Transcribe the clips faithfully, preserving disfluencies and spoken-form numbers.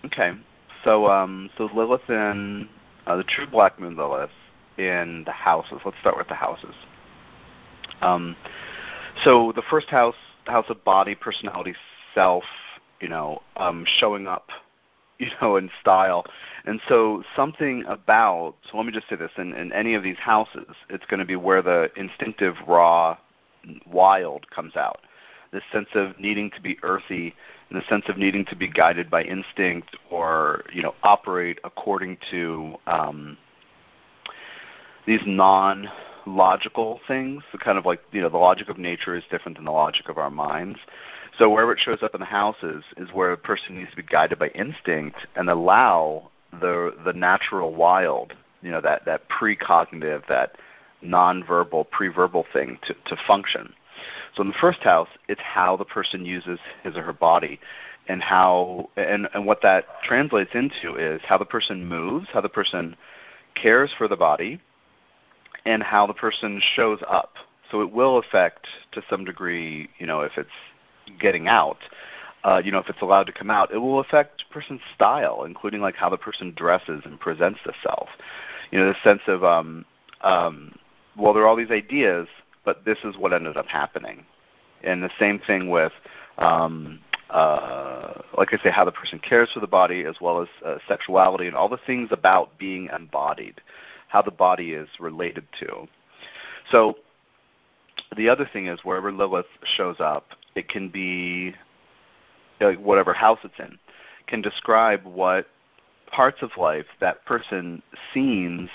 Okay. So um, so Lilith in uh, the true Black Moon Lilith in the houses. Let's start with the houses. Um, so the first house, house of body, personality, self, you know, um, showing up, you know, in style. And so something about, so let me just say this, in, in any of these houses, it's going to be where the instinctive, raw, wild comes out. This sense of needing to be earthy, and the sense of needing to be guided by instinct, or, you know, operate according to um, these non-logical things. So kind of like, you know, the logic of nature is different than the logic of our minds. So wherever it shows up in the houses is where a person needs to be guided by instinct and allow the the natural wild, you know, that, that precognitive, that nonverbal, pre-verbal thing to, to function. So in the first house, it's how the person uses his or her body, and how and, and what that translates into is how the person moves, how the person cares for the body, and how the person shows up. So it will affect to some degree, you know, if it's getting out, uh, you know, if it's allowed to come out, it will affect a person's style, including like how the person dresses and presents the self. You know, the sense of, um, um, well, there are all these ideas, but this is what ended up happening. And the same thing with, um, uh, like I say, how the person cares for the body, as well as uh, sexuality and all the things about being embodied, how the body is related to. So the other thing is, wherever Lilith shows up, it can be, like, whatever house it's in, can describe what parts of life that person seems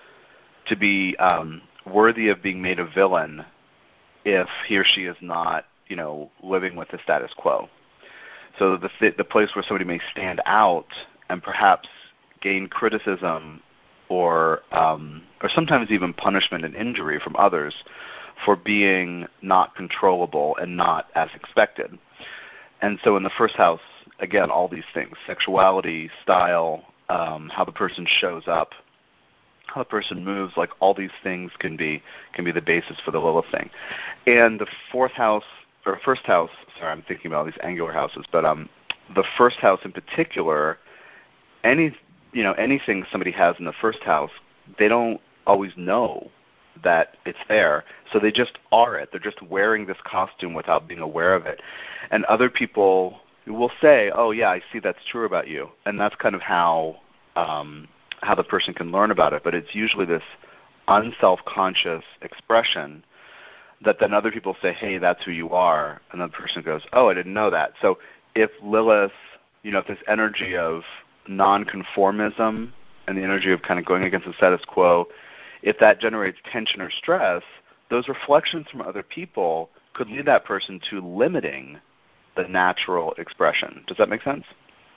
to be um, worthy of being made a villain if he or she is not, you know, living with the status quo. So the th- the place where somebody may stand out and perhaps gain criticism or um, or sometimes even punishment and injury from others for being not controllable and not as expected. And so in the first house, again, all these things, sexuality, style, um, how the person shows up, how the person moves, like all these things can be can be the basis for the Lilith thing. And the fourth house, or first house, sorry, I'm thinking about all these angular houses, but um, the first house in particular, any you know anything somebody has in the first house, they don't always know that it's there, so they just are it. They're just wearing this costume without being aware of it. And other people will say, oh yeah, I see that's true about you. And that's kind of how um, how the person can learn about it. But it's usually this unself-conscious expression that then other people say, hey, that's who you are. And then the person goes, oh, I didn't know that. So if Lilith, you know, if this energy of nonconformism and the energy of kind of going against the status quo, if that generates tension or stress, those reflections from other people could lead that person to limiting the natural expression. Does that make sense?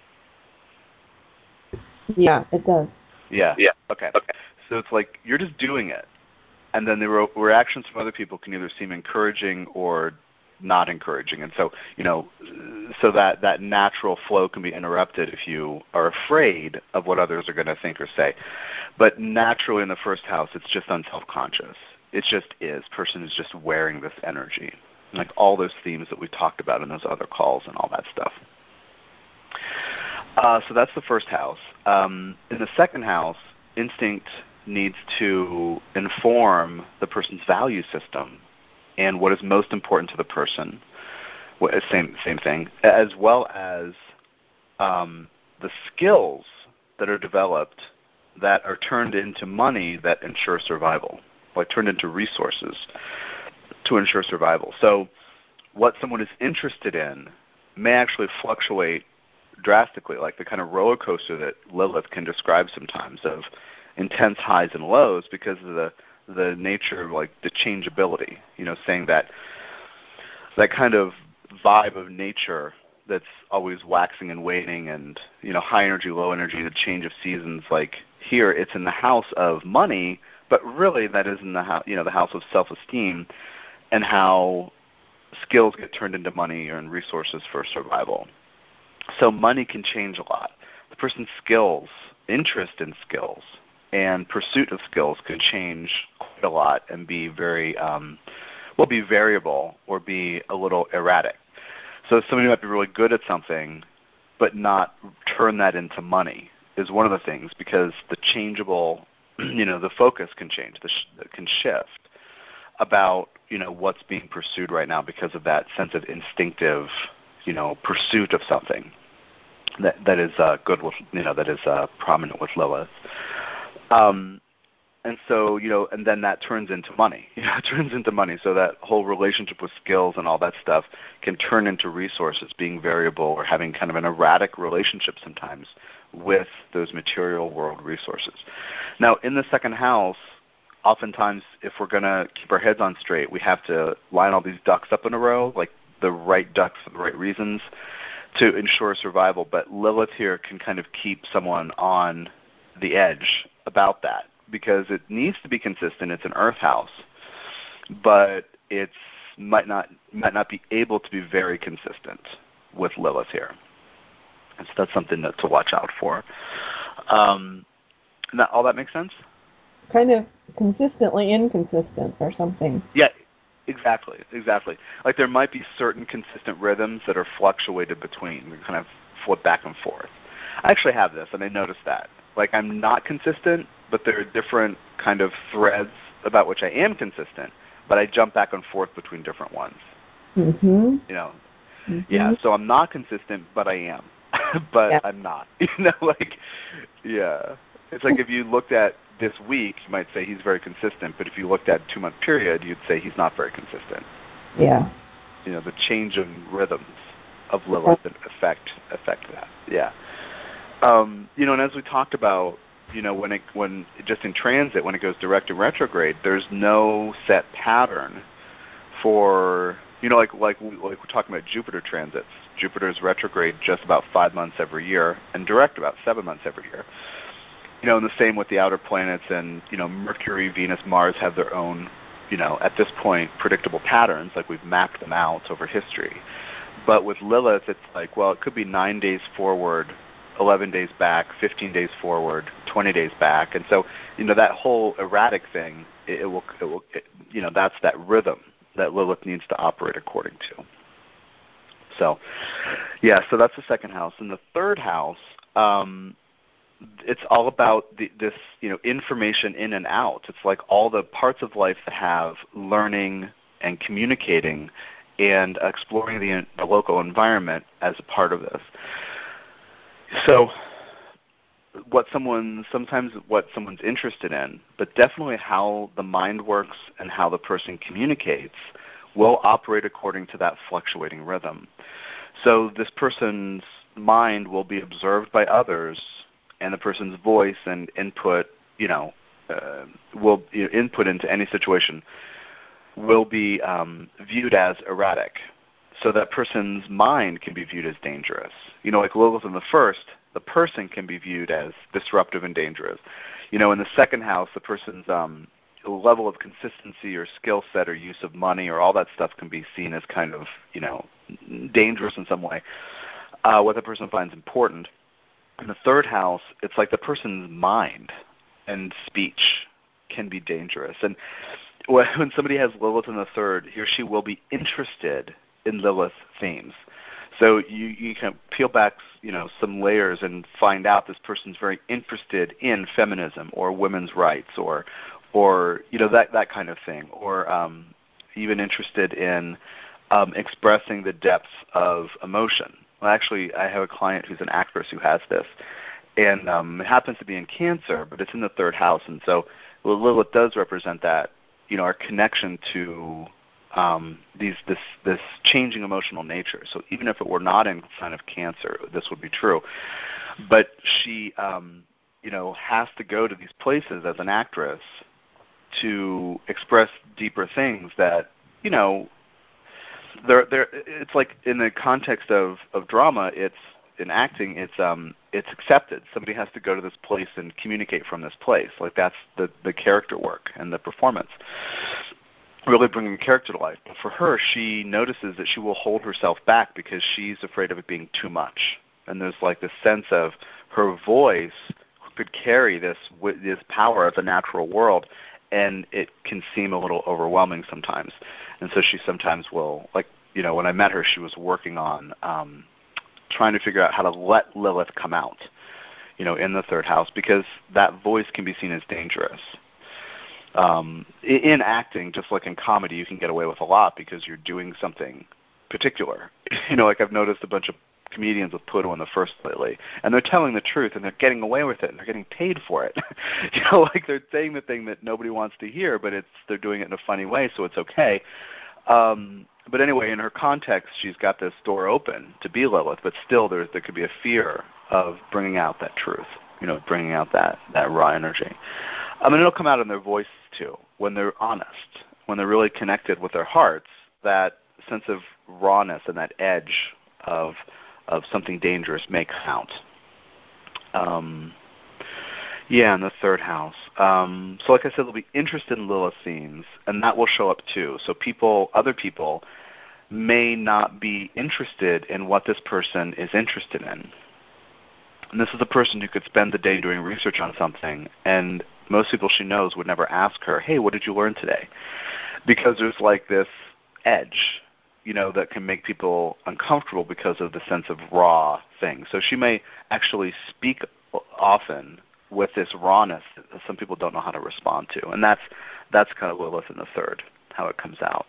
Yeah, it does. Yeah. Yeah. Okay. Okay. So it's like you're just doing it, and then the re- reactions from other people can either seem encouraging or not encouraging. And so, you know, so that, that natural flow can be interrupted if you are afraid of what others are going to think or say. But naturally in the first house, it's just unself-conscious. It just is. Person is just wearing this energy. Like all those themes that we talked about in those other calls and all that stuff. Uh, so that's the first house. Um, in the second house, instinct needs to inform the person's value system and what is most important to the person, same same thing, as well as um, the skills that are developed that are turned into money that ensure survival, like turned into resources to ensure survival. So what someone is interested in may actually fluctuate drastically, like the kind of roller coaster that Lilith can describe sometimes of intense highs and lows because of the the nature of like the changeability, you know, saying that that kind of vibe of nature that's always waxing and waning and, you know, high energy, low energy, the change of seasons, like here it's in the house of money, but really that is in the house, you know, the house of self-esteem and how skills get turned into money and resources for survival. So money can change a lot. The person's skills, interest in skills, and pursuit of skills could change quite a lot and be very, um, well, be variable or be a little erratic. So somebody might be really good at something, but not turn that into money is one of the things, because the changeable, you know, the focus can change, the sh- can shift about, you know, what's being pursued right now because of that sense of instinctive, you know, pursuit of something that that is uh, good with, you know, that is uh, prominent with Lilith. Um, and so, you know, and then that turns into money. You know, it turns into money. So that whole relationship with skills and all that stuff can turn into resources, being variable or having kind of an erratic relationship sometimes with those material world resources. Now, in the second house, oftentimes, if we're going to keep our heads on straight, we have to line all these ducks up in a row, like the right ducks for the right reasons, to ensure survival. But Lilith here can kind of keep someone on the edge about that, because it needs to be consistent. It's an earth house, but it's might not might not be able to be very consistent with Lilith here. And so that's something to, to watch out for. Um, that, all that makes sense? Kind of consistently inconsistent or something. Yeah, exactly, exactly. Like there might be certain consistent rhythms that are fluctuated between, they kind of flip back and forth. I actually have this, and I noticed that. Like I'm not consistent, but there are different kind of threads about which I am consistent, but I jump back and forth between different ones. Mm-hmm. You know, mm-hmm. yeah. So I'm not consistent, but I am, but yeah. I'm not. You know, like, yeah. It's like if you looked at this week, you might say he's very consistent, but if you looked at a two-month period, you'd say he's not very consistent. Yeah. You know, the changing rhythms of Lilith that affect affect that. Yeah. Um, you know, and as we talked about, you know, when it when just in transit, when it goes direct and retrograde, there's no set pattern for, you know, like like like we're talking about Jupiter transits. Jupiter's retrograde just about five months every year, and direct about seven months every year. You know, and the same with the outer planets, and you know, Mercury, Venus, Mars have their own, you know, at this point, predictable patterns. Like we've mapped them out over history. But with Lilith, it's like, well, it could be nine days forward, eleven days back, fifteen days forward, twenty days back, and so you know that whole erratic thing, it, it will, it will, it, you know, that's that rhythm that Lilith needs to operate according to. So, yeah, so that's the second house, and the third house, um, it's all about the, this, you know, information in and out. It's like all the parts of life that have learning and communicating and exploring the, the local environment as a part of this. So what someone, sometimes what someone's interested in, but definitely how the mind works and how the person communicates will operate according to that fluctuating rhythm. So this person's mind will be observed by others, and the person's voice and input, you know, uh, will you know, input into any situation will be um, viewed as erratic. So that person's mind can be viewed as dangerous. You know, like Lilith in the first, the person can be viewed as disruptive and dangerous. You know, in the second house, the person's um, level of consistency or skill set or use of money or all that stuff can be seen as kind of, you know, dangerous in some way, uh, what the person finds important. In the third house, it's like the person's mind and speech can be dangerous. And when somebody has Lilith in the third, he or she will be interested in Lilith themes. So you, you can peel back, you know, some layers and find out this person's very interested in feminism or women's rights or, or you know, that, that kind of thing, or um, even interested in um, expressing the depths of emotion. Well, actually, I have a client who's an actress who has this, and um, it happens to be in Cancer, but it's in the third house, and so well, Lilith does represent that, you know, our connection to um, these this this changing emotional nature. So even if it were not in sign of Cancer, this would be true. But she, um, you know, has to go to these places as an actress to express deeper things that, you know, There, there. It's like in the context of, of drama, it's in acting, it's um, it's accepted. Somebody has to go to this place and communicate from this place. Like that's the, the character work and the performance, really bringing the character to life. But for her, she notices that she will hold herself back because she's afraid of it being too much. And there's like this sense of her voice could carry this this power of the natural world, and it can seem a little overwhelming sometimes. And so she sometimes will, like, you know, when I met her, she was working on um, trying to figure out how to let Lilith come out, you know, in the third house, because that voice can be seen as dangerous. Um, in acting, just like in comedy, you can get away with a lot because you're doing something particular. You know, like I've noticed a bunch of comedians with Pluto in the first lately, and they're telling the truth, and they're getting away with it, and they're getting paid for it. You know, like they're saying the thing that nobody wants to hear, but it's they're doing it in a funny way, so it's okay. Um, but anyway, in her context, she's got this door open to be Lilith, but still there there could be a fear of bringing out that truth, you know, bringing out that, that raw energy. I mean, it'll come out in their voice, too, when they're honest, when they're really connected with their hearts, that sense of rawness and that edge of of something dangerous may come out. Um, yeah, in the third house. Um, so like I said, they'll be interested in Lilith themes, and that will show up, too. So people, other people, may not be interested in what this person is interested in. And this is a person who could spend the day doing research on something, and most people she knows would never ask her, hey, what did you learn today? Because there's like this edge, you know, that can make people uncomfortable because of the sense of raw thing. So she may actually speak often with this rawness that some people don't know how to respond to. And that's that's kind of Lilith in the third, how it comes out.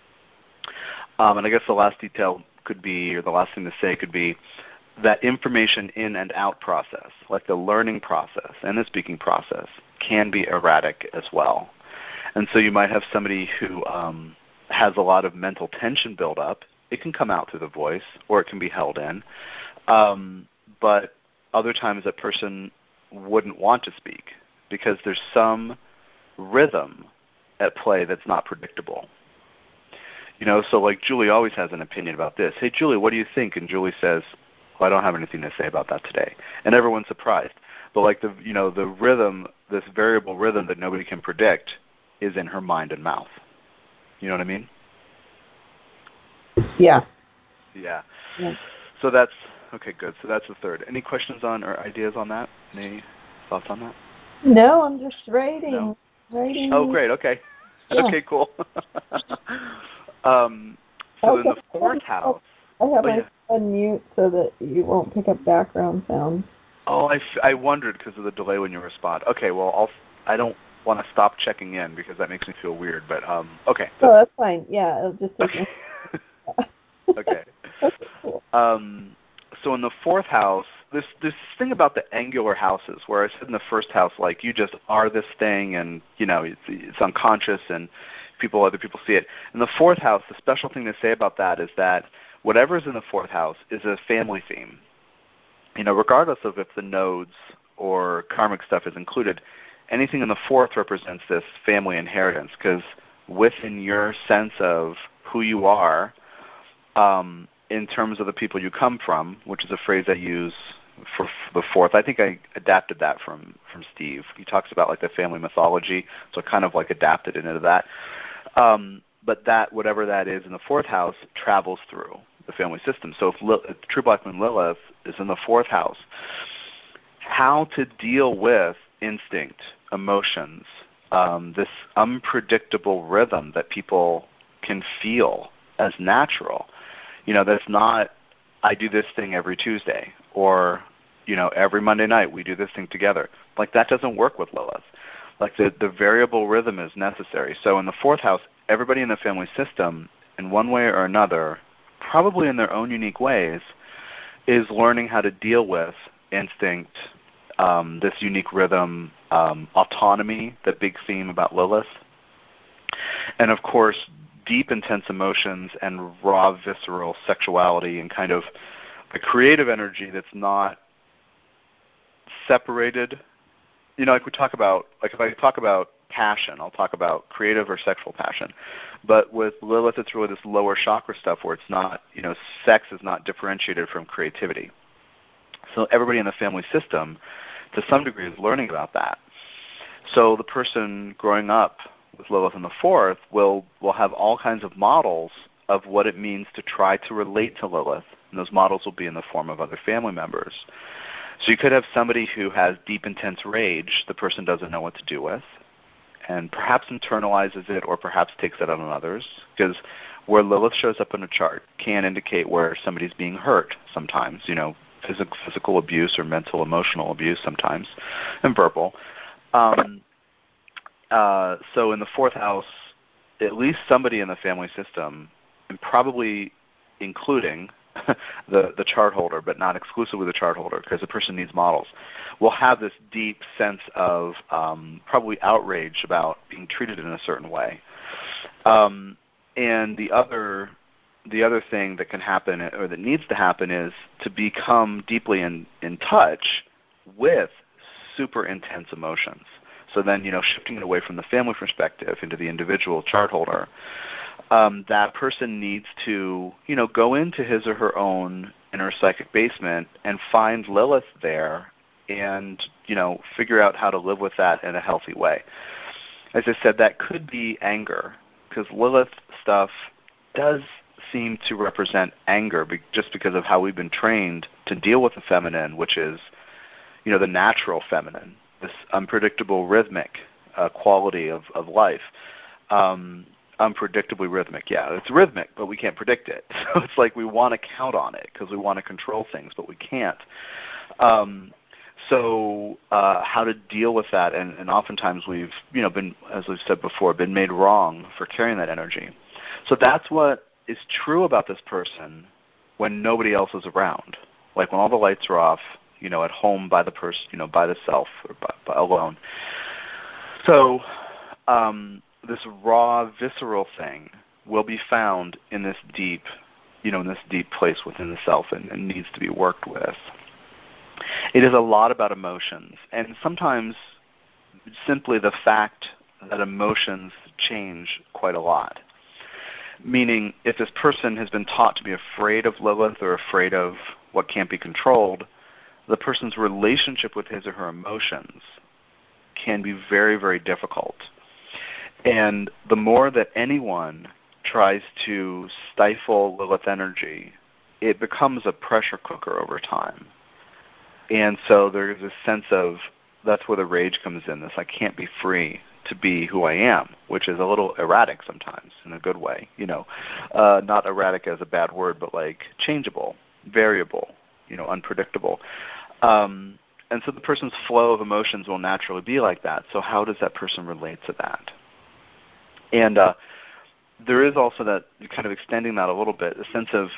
Um, and I guess the last detail could be, or the last thing to say could be, that information in and out process, like the learning process and the speaking process, can be erratic as well. And so you might have somebody who um, has a lot of mental tension build up. It can come out through the voice, or it can be held in. Um, but other times that person wouldn't want to speak because there's some rhythm at play that's not predictable. You know, so like Julie always has an opinion about this. Hey, Julie, what do you think? And Julie says, well, I don't have anything to say about that today. And everyone's surprised. But like the, you know, the rhythm, this variable rhythm that nobody can predict is in her mind and mouth. You know what I mean? Yeah. Yeah. Yeah. So that's, okay, good. So that's the third. Any questions on or ideas on that? Any thoughts on that? No, I'm just writing. No? Writing. Oh, great. Okay. Yeah. Okay, cool. um, so in the fourth house. I have oh, my yeah. phone mute so that you won't pick up background sounds. Oh, I, f- I wondered because of the delay when you respond. Okay, well, I'll, I don't want to stop checking in because that makes me feel weird, but um, okay. Oh, that's fine. Yeah, it'll just take Okay. okay. Okay, cool. Um, so in the fourth house, this this thing about the angular houses, where I said in the first house, like you just are this thing, and you know it's, it's unconscious, and people other people see it. In the fourth house, the special thing to say about that is that whatever is in the fourth house is a family theme. You know, regardless of if the nodes or karmic stuff is included, anything in the fourth represents this family inheritance, because within your sense of who you are, um, in terms of the people you come from, which is a phrase I use for the fourth. I think I adapted that from, from Steve. He talks about like the family mythology, so I kind of like adapted it into that. Um, but that, whatever that is in the fourth house, travels through the family system. So if, Lil- if True Black Moon Lilith is in the fourth house, how to deal with instinct, emotions, um, this unpredictable rhythm that people can feel as natural. You know, that's not, I do this thing every Tuesday, or, you know, every Monday night we do this thing together. Like, that doesn't work with Lilith. Like, the, the variable rhythm is necessary. So in the fourth house, everybody in the family system, in one way or another, probably in their own unique ways, is learning how to deal with instinct, um, this unique rhythm, um, autonomy, the big theme about Lilith, and of course, deep, intense emotions and raw, visceral sexuality and kind of a creative energy that's not separated. You know, like we talk about, like if I talk about passion, I'll talk about creative or sexual passion. But with Lilith, it's really this lower chakra stuff where it's not, you know, sex is not differentiated from creativity. So everybody in the family system, to some degree, is learning about that. So the person growing up with Lilith in the fourth will, will have all kinds of models of what it means to try to relate to Lilith, and those models will be in the form of other family members. So you could have somebody who has deep, intense rage the person doesn't know what to do with, and perhaps internalizes it or perhaps takes it out on others, because where Lilith shows up in a chart can indicate where somebody's being hurt sometimes, you know, physical, physical abuse or mental, emotional abuse sometimes, and verbal. Um, uh, so in the fourth house, at least somebody in the family system, and probably including the, the chart holder, but not exclusively the chart holder, because the person needs models, will have this deep sense of um, probably outrage about being treated in a certain way. Um, and the other the other thing that can happen, or that needs to happen, is to become deeply in, in touch with super intense emotions. So then, you know, shifting it away from the family perspective into the individual chart holder, um, that person needs to, you know, go into his or her own inner psychic basement and find Lilith there and, you know, figure out how to live with that in a healthy way. As I said, that could be anger, because Lilith stuff does seem to represent anger be- just because of how we've been trained to deal with the feminine, which is, you know, the natural feminine, this unpredictable rhythmic uh, quality of, of life. Um, unpredictably rhythmic, yeah. It's rhythmic, but we can't predict it. So it's like we want to count on it because we want to control things, but we can't. Um, so uh, how to deal with that, and, and oftentimes we've, you know, been, as we've said before, been made wrong for carrying that energy. So that's what is true about this person when nobody else is around. Like when all the lights are off, you know, at home by the person, you know, by the self or by, by alone. So um, this raw, visceral thing will be found in this deep, you know, in this deep place within the self, and, and needs to be worked with. It is a lot about emotions, and sometimes simply the fact that emotions change quite a lot. Meaning, if this person has been taught to be afraid of Lilith or afraid of what can't be controlled, the person's relationship with his or her emotions can be very, very difficult. And the more that anyone tries to stifle Lilith energy, it becomes a pressure cooker over time. And so there's a sense of, that's where the rage comes in, this I can't be free to be who I am, which is a little erratic sometimes in a good way, you know, uh, not erratic as a bad word, but like changeable, variable, you know, unpredictable. Um, and so the person's flow of emotions will naturally be like that. So how does that person relate to that? And uh, there is also that, kind of extending that a little bit, a sense of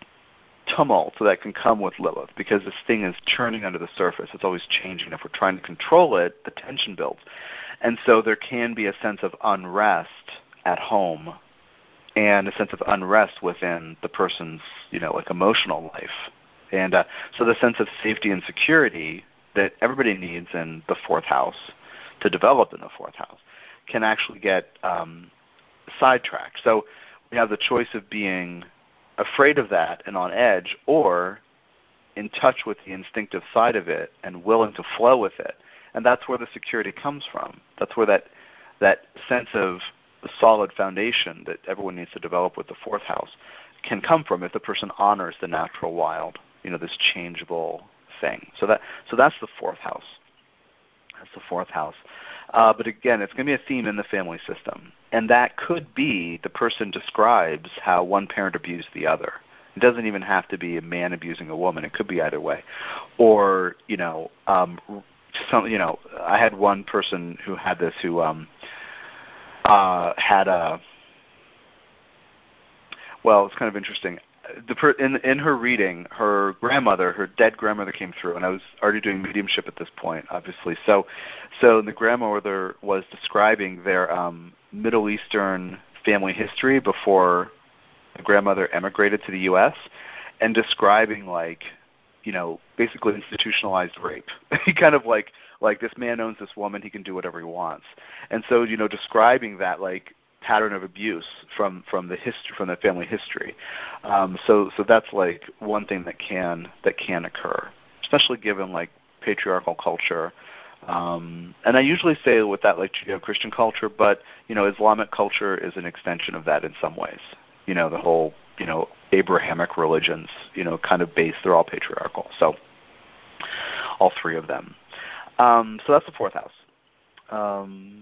tumult that can come with Lilith, because this thing is churning under the surface. It's always changing. If we're trying to control it, the tension builds. And so there can be a sense of unrest at home and a sense of unrest within the person's, you know, like emotional life. And uh, so the sense of safety and security that everybody needs in the fourth house to develop in the fourth house can actually get um, sidetracked. So we have the choice of being afraid of that and on edge, or in touch with the instinctive side of it and willing to flow with it. And that's where the security comes from. That's where that that sense of solid foundation that everyone needs to develop with the fourth house can come from, if the person honors the natural wild, you know, this changeable thing. So that so that's the fourth house. That's the fourth house. Uh, but again, it's going to be a theme in the family system. And that could be the person describes how one parent abused the other. It doesn't even have to be a man abusing a woman. It could be either way. Or, you know, um, some, you know, I had one person who had this who um, uh, had a, well, it's kind of interesting. The per, in, in her reading, her grandmother, her dead grandmother came through, and I was already doing mediumship at this point, obviously. So, so the grandmother was describing their um, Middle Eastern family history before the grandmother emigrated to the U S, and describing, like, you know, basically institutionalized rape. Kind of like, like this man owns this woman, he can do whatever he wants. And so, you know, describing that, like, pattern of abuse from, from the history, from the family history. Um, so so that's like one thing that can that can occur, especially given like patriarchal culture. Um, and I usually say with that like Judeo-Christian culture, but you know, Islamic culture is an extension of that in some ways. You know, the whole you know Abrahamic religions, you know, kind of based. They're all patriarchal. So all three of them. Um, so that's the fourth house. Um,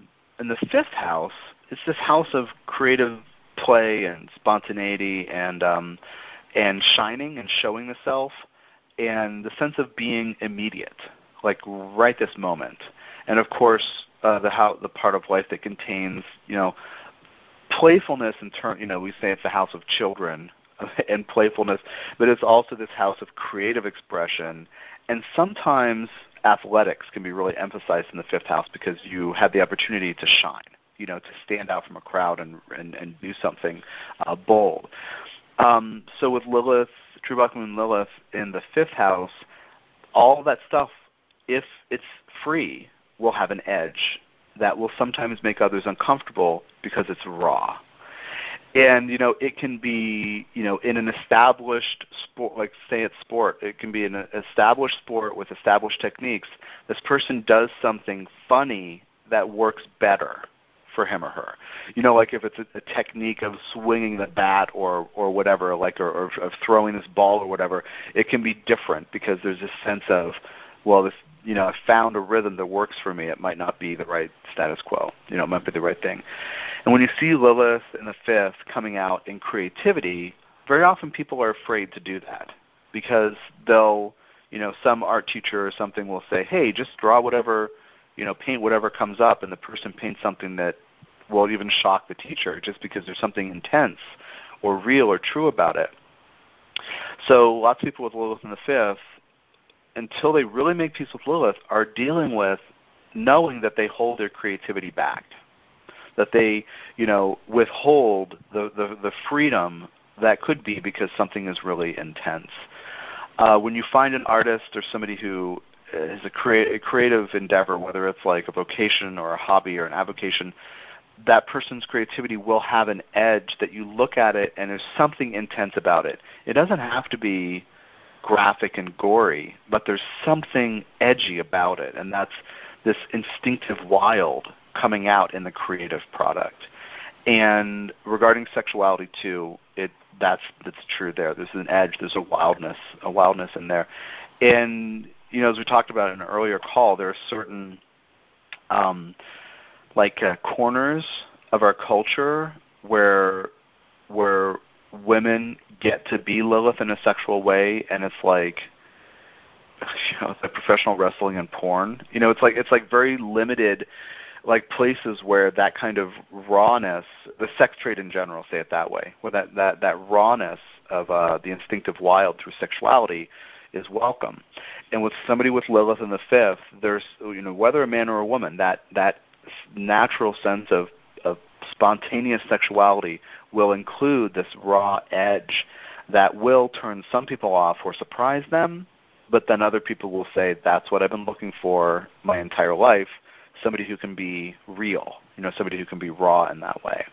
in the fifth house, it's this house of creative play and spontaneity and um, and shining and showing the self, and the sense of being immediate, like right this moment. And of course, uh, the how the part of life that contains, you know, playfulness in turn. You know, we say it's the house of children and playfulness, but it's also this house of creative expression. And sometimes athletics can be really emphasized in the fifth house because you have the opportunity to shine, you know, to stand out from a crowd and and, and do something uh, bold. Um, so with Lilith, True Black Moon Lilith in the fifth house, all that stuff, if it's free, will have an edge that will sometimes make others uncomfortable because it's raw. And, you know, it can be, you know, in an established sport, like say it's sport, it can be an established sport with established techniques. This person does something funny that works better for him or her. You know, like if it's a, a technique of swinging the bat or, or whatever, like, or, or of throwing this ball or whatever, it can be different because there's this sense of, well, this, you know, I found a rhythm that works for me. It might not be the right status quo. You know, it might be the right thing. And when you see Lilith in the fifth coming out in creativity, very often people are afraid to do that because they'll, you know, some art teacher or something will say, hey, just draw whatever, you know, paint whatever comes up, and the person paints something that will even shock the teacher just because there's something intense or real or true about it. So lots of people with Lilith in the fifth, until they really make peace with Lilith, are dealing with knowing that they hold their creativity back, that they, you know, withhold the, the, the freedom that could be because something is really intense. Uh, when you find an artist or somebody who is a, crea- a creative endeavor, whether it's like a vocation or a hobby or an avocation, that person's creativity will have an edge that you look at it and there's something intense about it. It doesn't have to be graphic and gory, but there's something edgy about it, and that's this instinctive wild coming out in the creative product. And regarding sexuality too, it that's that's true there. There's an edge, there's a wildness, a wildness in there. And you know, as we talked about in an earlier call, there are certain um, like uh, corners of our culture where where women get to be Lilith in a sexual way, and it's like, you know, it's like professional wrestling and porn. You know, it's like it's like very limited, like places where that kind of rawness, the sex trade in general, say it that way, where that that that rawness of uh, the instinctive wild through sexuality is welcome. And with somebody with Lilith in the fifth, there's, you know, whether a man or a woman, that that natural sense of of spontaneous sexuality will include this raw edge that will turn some people off or surprise them, but then other people will say, that's what I've been looking for my entire life, somebody who can be real, you know, somebody who can be raw in that way.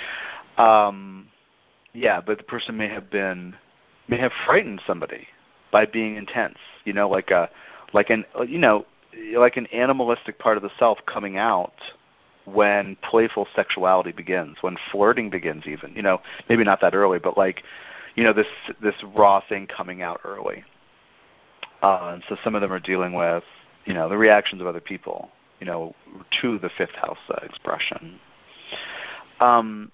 Um, yeah, but the person may have been, may have frightened somebody by being intense, you know, like a, like an, you know, like an animalistic part of the self coming out when playful sexuality begins, when flirting begins even, you know, maybe not that early, but like, you know, this this raw thing coming out early. Uh, and so some of them are dealing with, you know, the reactions of other people, you know, to the fifth house uh, expression. Um,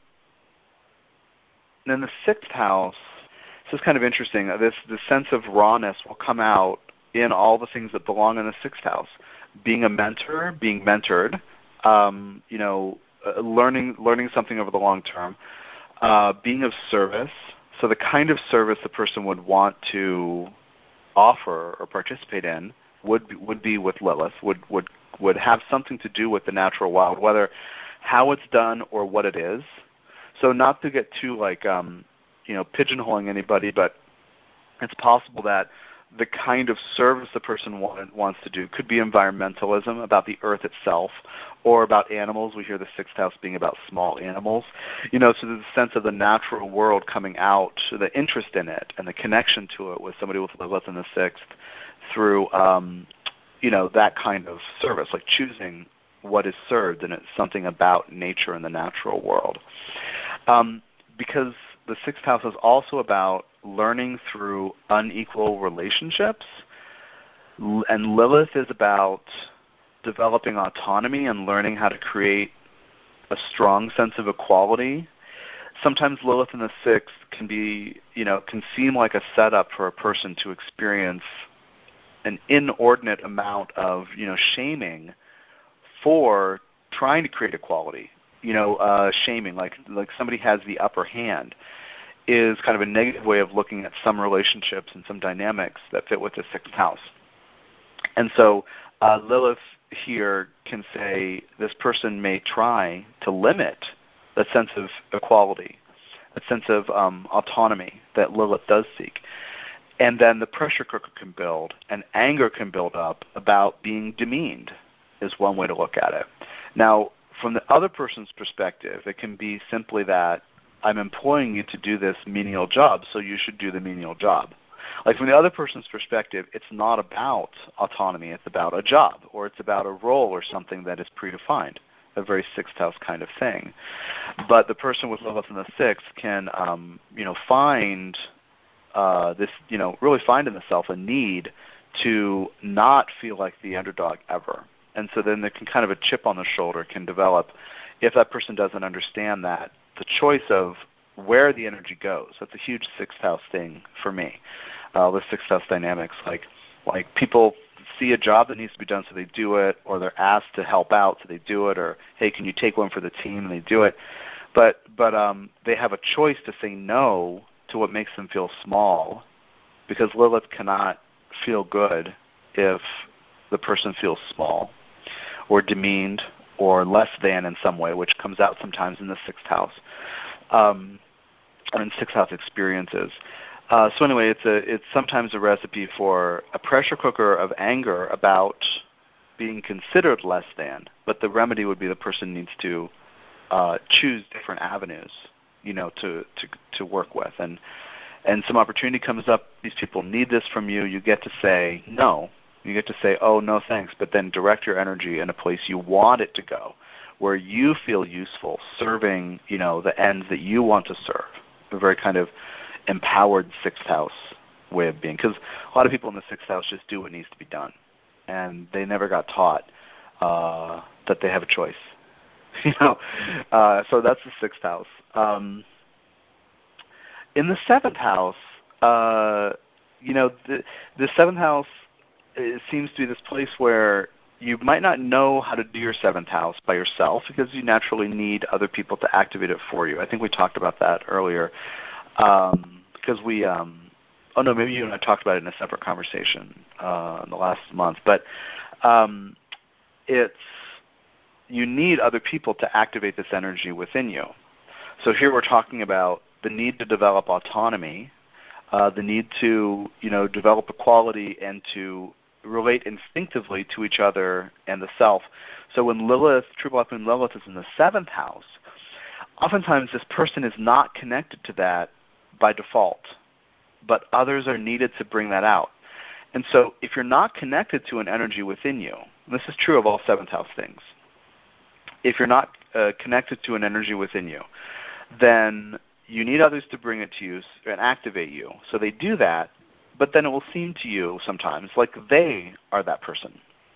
then the sixth house, this is kind of interesting. This, this sense of rawness will come out in all the things that belong in the sixth house. Being a mentor, being mentored, Um, you know, uh, learning learning something over the long term, uh, being of service. So the kind of service the person would want to offer or participate in would be, would be with Lilith, would would would have something to do with the natural wild, whether how it's done or what it is. So not to get too like um, you know, pigeonholing anybody, but it's possible that the kind of service the person want, wants to do could be environmentalism, about the earth itself, or about animals. We hear the sixth house being about small animals. You know, so there's a sense of the natural world coming out, the interest in it, and the connection to it with somebody with Lilith in the sixth through, um, you know, that kind of service, like choosing what is served, and it's something about nature and the natural world. Um, because the sixth house is also about learning through unequal relationships, and Lilith is about developing autonomy and learning how to create a strong sense of equality. Sometimes Lilith in the sixth can be, you know, can seem like a setup for a person to experience an inordinate amount of, you know, shaming for trying to create equality. You know, uh, shaming, like like somebody has the upper hand, is kind of a negative way of looking at some relationships and some dynamics that fit with the sixth house. And so uh, Lilith here can say this person may try to limit that sense of equality, that sense of um, autonomy that Lilith does seek. And then the pressure cooker can build, and anger can build up about being demeaned is one way to look at it. Now, from the other person's perspective, it can be simply that I'm employing you to do this menial job, so you should do the menial job. Like from the other person's perspective, it's not about autonomy, it's about a job, or it's about a role or something that is predefined, a very sixth house kind of thing. But the person with Lilith in the sixth can, um, you know, find uh, this, you know, really find in itself a need to not feel like the underdog ever. And so then there can kind of a chip on the shoulder can develop if that person doesn't understand that the choice of where the energy goes. That's a huge sixth house thing for me, uh, with sixth house dynamics. Like, like people see a job that needs to be done, so they do it, or they're asked to help out, so they do it, or hey, can you take one for the team, and they do it. But but um, they have a choice to say no to what makes them feel small, because Lilith cannot feel good if the person feels small or demeaned or less than in some way, which comes out sometimes in the sixth house, um, or in sixth house experiences. Uh, so anyway, it's a it's sometimes a recipe for a pressure cooker of anger about being considered less than, but the remedy would be the person needs to uh, choose different avenues, you know, to, to to work with, and and some opportunity comes up. These people need this from you. You get to say no. You get to say, oh, no thanks, but then direct your energy in a place you want it to go, where you feel useful, serving, you know, the ends that you want to serve. A very kind of empowered sixth house way of being. Because a lot of people in the sixth house just do what needs to be done, and they never got taught uh, that they have a choice. you know, uh, so that's the sixth house. Um, in the seventh house, uh, you know, the, the seventh house, it seems to be this place where you might not know how to do your seventh house by yourself because you naturally need other people to activate it for you. I think we talked about that earlier um, because we, um, oh no, maybe you and I talked about it in a separate conversation uh, in the last month. But um, it's, you need other people to activate this energy within you. So here we're talking about the need to develop autonomy, uh, the need to, you know, develop equality and to relate instinctively to each other and the self. So when Lilith, True Black Moon Lilith is in the seventh house, oftentimes this person is not connected to that by default, but others are needed to bring that out. And so if you're not connected to an energy within you, and this is true of all seventh house things, if you're not uh, connected to an energy within you, then you need others to bring it to you and activate you. So they do that, but then it will seem to you sometimes like they are that person.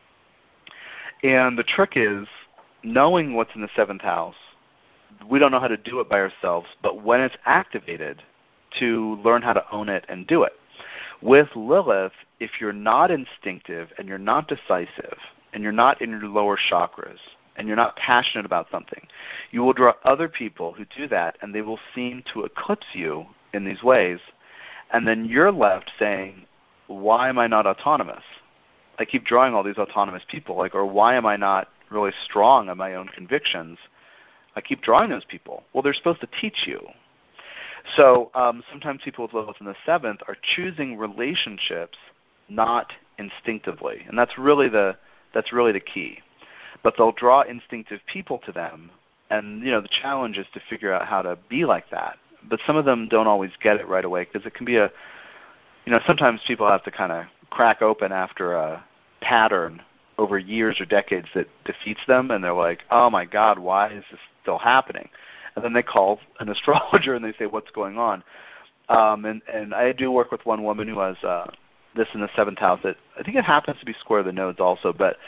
And the trick is knowing what's in the seventh house. We don't know how to do it by ourselves, but when it's activated, to learn how to own it and do it. With Lilith, if you're not instinctive and you're not decisive and you're not in your lower chakras and you're not passionate about something, you will draw other people who do that, and they will seem to eclipse you in these ways. And then you're left saying, why am I not autonomous? I keep drawing all these autonomous people, like, or why am I not really strong on my own convictions? I keep drawing those people. Well, they're supposed to teach you. So um, sometimes people with Lilith in the seventh are choosing relationships not instinctively, and that's really the that's really the key. But they'll draw instinctive people to them, and you know the challenge is to figure out how to be like that. But some of them don't always get it right away because it can be a, you know, sometimes people have to kind of crack open after a pattern over years or decades that defeats them, and they're like, oh my God, why is this still happening? And then they call an astrologer and they say, what's going on? Um, and, and I do work with one woman who has uh, this in the seventh house. That I think it happens to be square the nodes also, but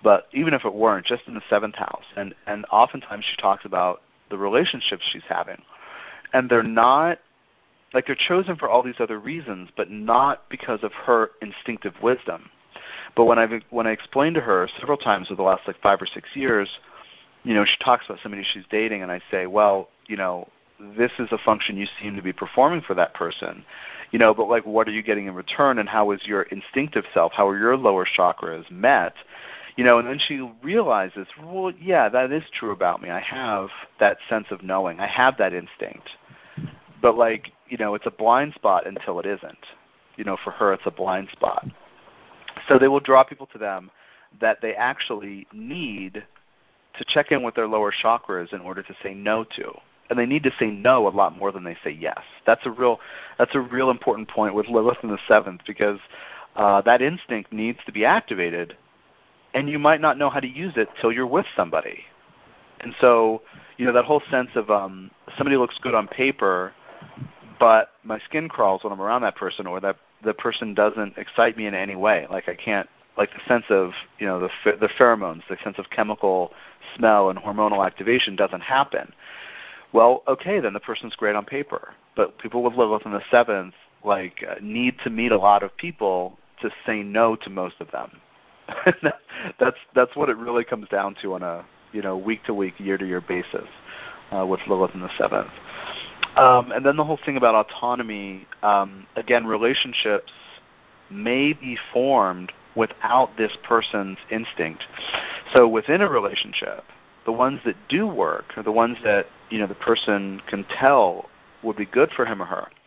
but even if it weren't, just in the seventh house. And, and oftentimes she talks about the relationships she's having. And they're not, like they're chosen for all these other reasons, but not because of her instinctive wisdom. But when I when I explained to her several times over the last like five or six years, you know, she talks about somebody she's dating, and I say, well, you know, this is a function you seem to be performing for that person, you know, but like what are you getting in return, and how is your instinctive self, how are your lower chakras met? You know, and then she realizes, well, yeah, that is true about me. I have that sense of knowing. I have that instinct. But like, you know, it's a blind spot until it isn't. You know, for her it's a blind spot. So they will draw people to them that they actually need to check in with their lower chakras in order to say no to. And they need to say no a lot more than they say yes. That's a real that's a real important point with Lilith in the seventh, because uh, that instinct needs to be activated, and you might not know how to use it till you're with somebody. And so, you know, that whole sense of um, somebody looks good on paper, but my skin crawls when I'm around that person, or that the person doesn't excite me in any way. Like I can't, like the sense of, you know, the the pheromones, the sense of chemical smell and hormonal activation doesn't happen. Well, okay, then the person's great on paper. But people with Lilith in the seventh, like, uh, need to meet a lot of people to say no to most of them. that's that's what it really comes down to on a, you know, week-to-week, year-to-year basis uh, with Lilith in the seventh. Um, and then the whole thing about autonomy, um, again, relationships may be formed without this person's instinct. So within a relationship, the ones that do work are the ones that, you know, the person can tell would be good for him or her.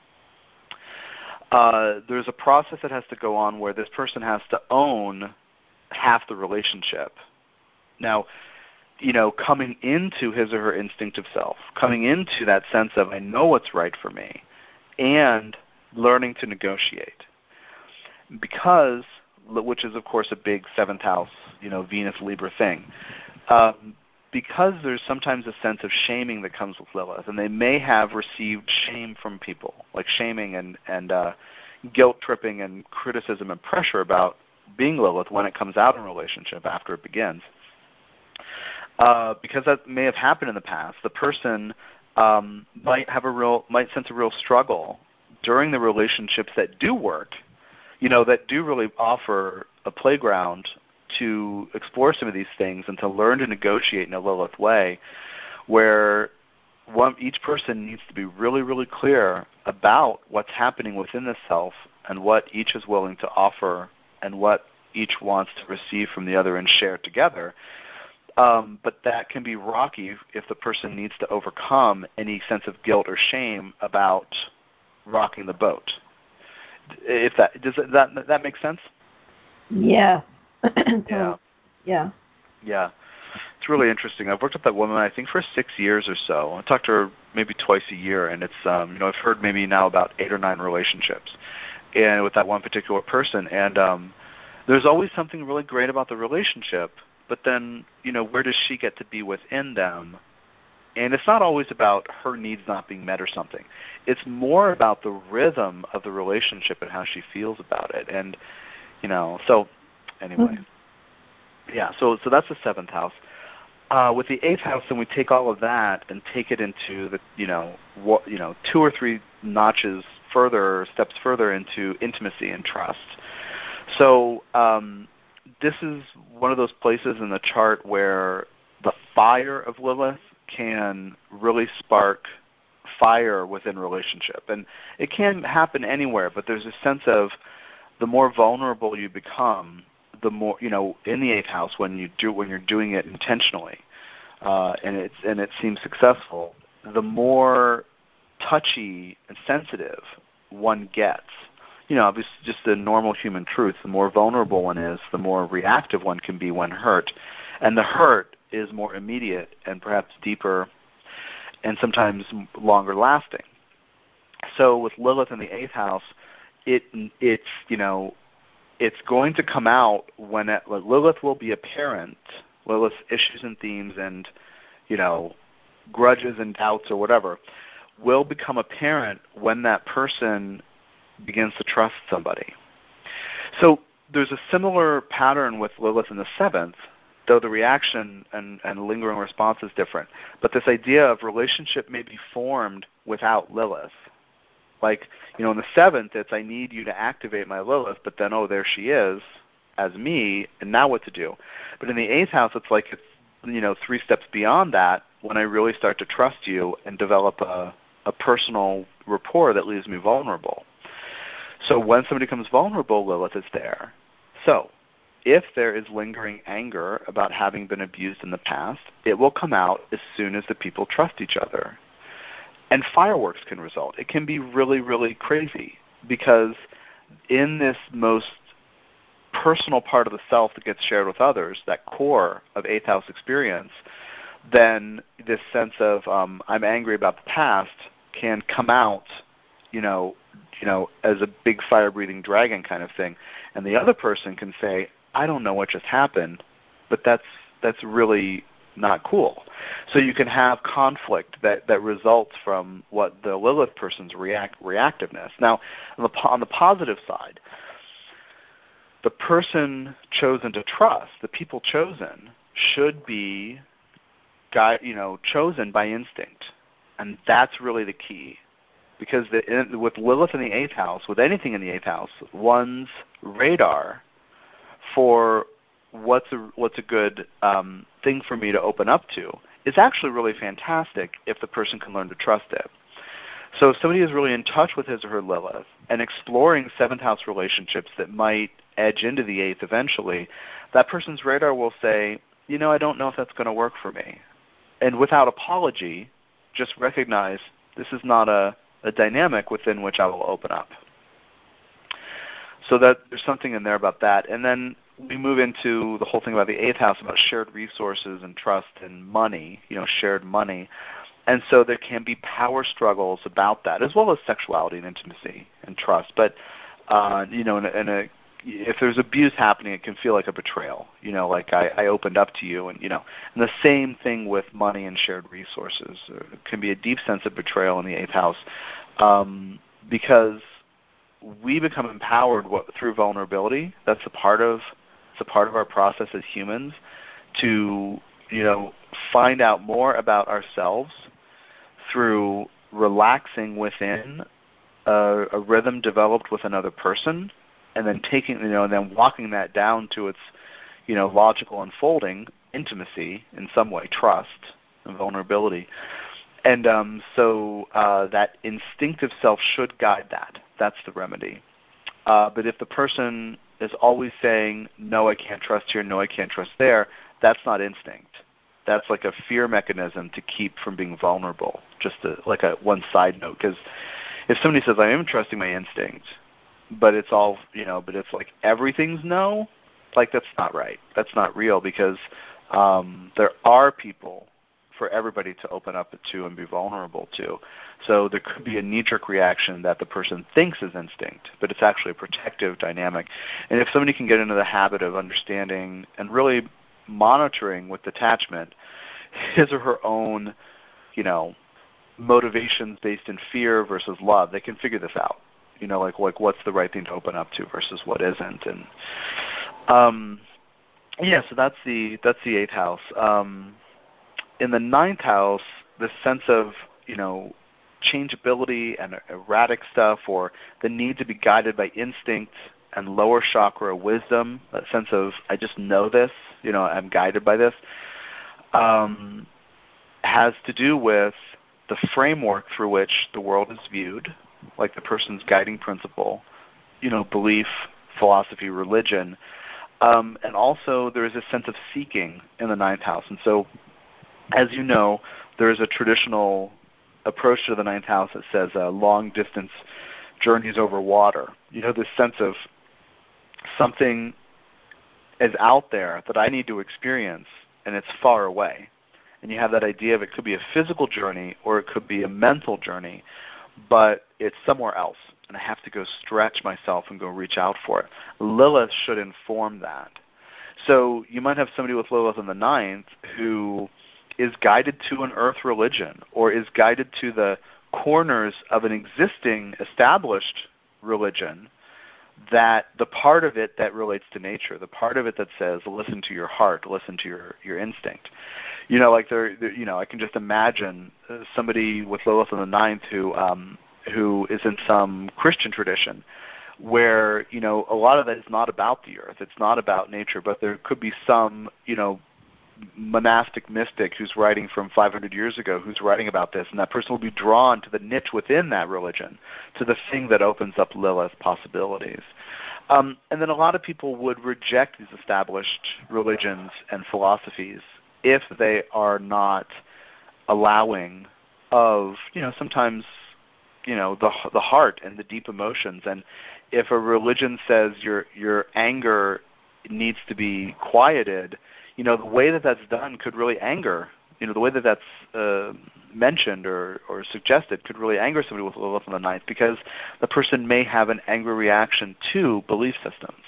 Uh, there's a process that has to go on where this person has to own half the relationship. Now, you know, coming into his or her instinctive self, coming into that sense of I know what's right for me, and learning to negotiate. Because, which is of course a big seventh house, you know, Venus Libra thing, um, because there's sometimes a sense of shaming that comes with Lilith, and they may have received shame from people, like shaming and, and uh, guilt tripping and criticism and pressure about being Lilith when it comes out in a relationship after it begins. Uh, because that may have happened in the past, the person um, might have a real, might sense a real struggle during the relationships that do work, you know, that do really offer a playground to explore some of these things and to learn to negotiate in a Lilith way, where one, each person needs to be really, really clear about what's happening within the self and what each is willing to offer and what each wants to receive from the other and share together. Um, but that can be rocky if the person needs to overcome any sense of guilt or shame about rocking the boat. If that does that that make sense? Yeah. Yeah. Yeah. Yeah. It's really interesting. I've worked with that woman, I think, for six years or so. I talked to her maybe twice a year, and it's um, you know, I've heard maybe now about eight or nine relationships, and with that one particular person, and um, there's always something really great about the relationship. But then, you know, where does she get to be within them? And it's not always about her needs not being met or something. It's more about the rhythm of the relationship and how she feels about it. And, you know, so anyway. Mm-hmm. Yeah, so so that's the seventh house. Uh, with the eighth house, then we take all of that and take it into the, you know, what, you know, two or three notches further, steps further into intimacy and trust. So, um, this is one of those places in the chart where the fire of Lilith can really spark fire within relationship. And it can happen anywhere, but there's a sense of the more vulnerable you become, the more, you know, in the eighth house when you do when you're doing it intentionally, uh, and it's and it seems successful, the more touchy and sensitive one gets. You know, obviously just the normal human truth. The more vulnerable one is, the more reactive one can be when hurt. And the hurt is more immediate and perhaps deeper and sometimes longer lasting. So with Lilith in the eighth house, it it's, you know, it's going to come out when it, Lilith will be apparent, Lilith's issues and themes and, you know, grudges and doubts or whatever, will become apparent when that person begins to trust somebody. So there's a similar pattern with Lilith in the seventh, though the reaction and, and lingering response is different. But this idea of relationship may be formed without Lilith. Like, you know, in the seventh, it's I need you to activate my Lilith, but then, oh, there she is as me, and now what to do? But in the eighth house, it's like it's, you know, three steps beyond that when I really start to trust you and develop a, a personal rapport that leaves me vulnerable. So when somebody becomes vulnerable, Lilith is there. So if there is lingering anger about having been abused in the past, it will come out as soon as the people trust each other. And fireworks can result. It can be really, really crazy because in this most personal part of the self that gets shared with others, that core of eighth house experience, then this sense of um, I'm angry about the past can come out, you know, you know, as a big fire-breathing dragon kind of thing. And the other person can say, I don't know what just happened, but that's that's really not cool. So you can have conflict that, that results from what the Lilith person's react reactiveness. Now, on the, on the positive side, the person chosen to trust, the people chosen, should be guide, you know, chosen by instinct. And that's really the key. Because the, in, with Lilith in the eighth house, with anything in the eighth house, one's radar for what's a, what's a good um, thing for me to open up to is actually really fantastic if the person can learn to trust it. So if somebody is really in touch with his or her Lilith and exploring seventh house relationships that might edge into the eighth eventually, that person's radar will say, you know, I don't know if that's going to work for me. And without apology, just recognize this is not a, a dynamic within which I will open up. So that there's something in there about that. And then we move into the whole thing about the eighth house, about shared resources and trust and money, you know, shared money. And so there can be power struggles about that, as well as sexuality and intimacy and trust. But, uh, you know, in a, in a, if there's abuse happening, it can feel like a betrayal, you know, like I, I opened up to you. And, you know, and the same thing with money and shared resources. It can be a deep sense of betrayal in the eighth house um, because we become empowered what, through vulnerability. That's a part of it's a part of our process as humans to, you know, find out more about ourselves through relaxing within a, a rhythm developed with another person, and then taking, you know, and then walking that down to its, you know, logical unfolding, intimacy in some way, trust and vulnerability. And um, so uh, that instinctive self should guide that. That's the remedy. Uh, but if the person is always saying, no, I can't trust here, no, I can't trust there, that's not instinct. That's like a fear mechanism to keep from being vulnerable, just a, like a one side note. Because if somebody says, I am trusting my instinct, but it's all, you know, but it's like everything's no, like that's not right. That's not real because um, there are people for everybody to open up to and be vulnerable to. So there could be a knee-jerk reaction that the person thinks is instinct, but it's actually a protective dynamic. And if somebody can get into the habit of understanding and really monitoring with detachment his or her own, you know, motivations based in fear versus love, they can figure this out. You know, like like what's the right thing to open up to versus what isn't. And um, yeah, so that's the that's the eighth house. Um, in the ninth house, the sense of, you know, changeability and erratic stuff, or the need to be guided by instinct and lower chakra wisdom, that sense of I just know this, you know, I'm guided by this, um, has to do with the framework through which the world is viewed, like the person's guiding principle, you know, belief, philosophy, religion, um, and also there is a sense of seeking in the ninth house. And so, as you know, there is a traditional approach to the ninth house that says uh, long-distance journeys over water. You know, this sense of something is out there that I need to experience, and it's far away. And you have that idea of it could be a physical journey or it could be a mental journey, but it's somewhere else, and I have to go stretch myself and go reach out for it. Lilith should inform that. So you might have somebody with Lilith in the ninth who is guided to an earth religion or is guided to the corners of an existing established religion, that the part of it that relates to nature, the part of it that says, listen to your heart, listen to your, your instinct. You know, like there, you know, I can just imagine somebody with Lilith in the ninth who, um, who is in some Christian tradition where, you know, a lot of that is not about the earth. It's not about nature, but there could be some, you know, monastic mystic who's writing from five hundred years ago who's writing about this, and that person will be drawn to the niche within that religion, to the thing that opens up Lilith possibilities. Um, and then a lot of people would reject these established religions and philosophies if they are not allowing of, you know, sometimes, you know, the the heart and the deep emotions. And if a religion says your your anger needs to be quieted, you know, the way that that's done could really anger, you know, the way that that's uh, mentioned or, or suggested could really anger somebody with Lilith in the ninth, because the person may have an angry reaction to belief systems.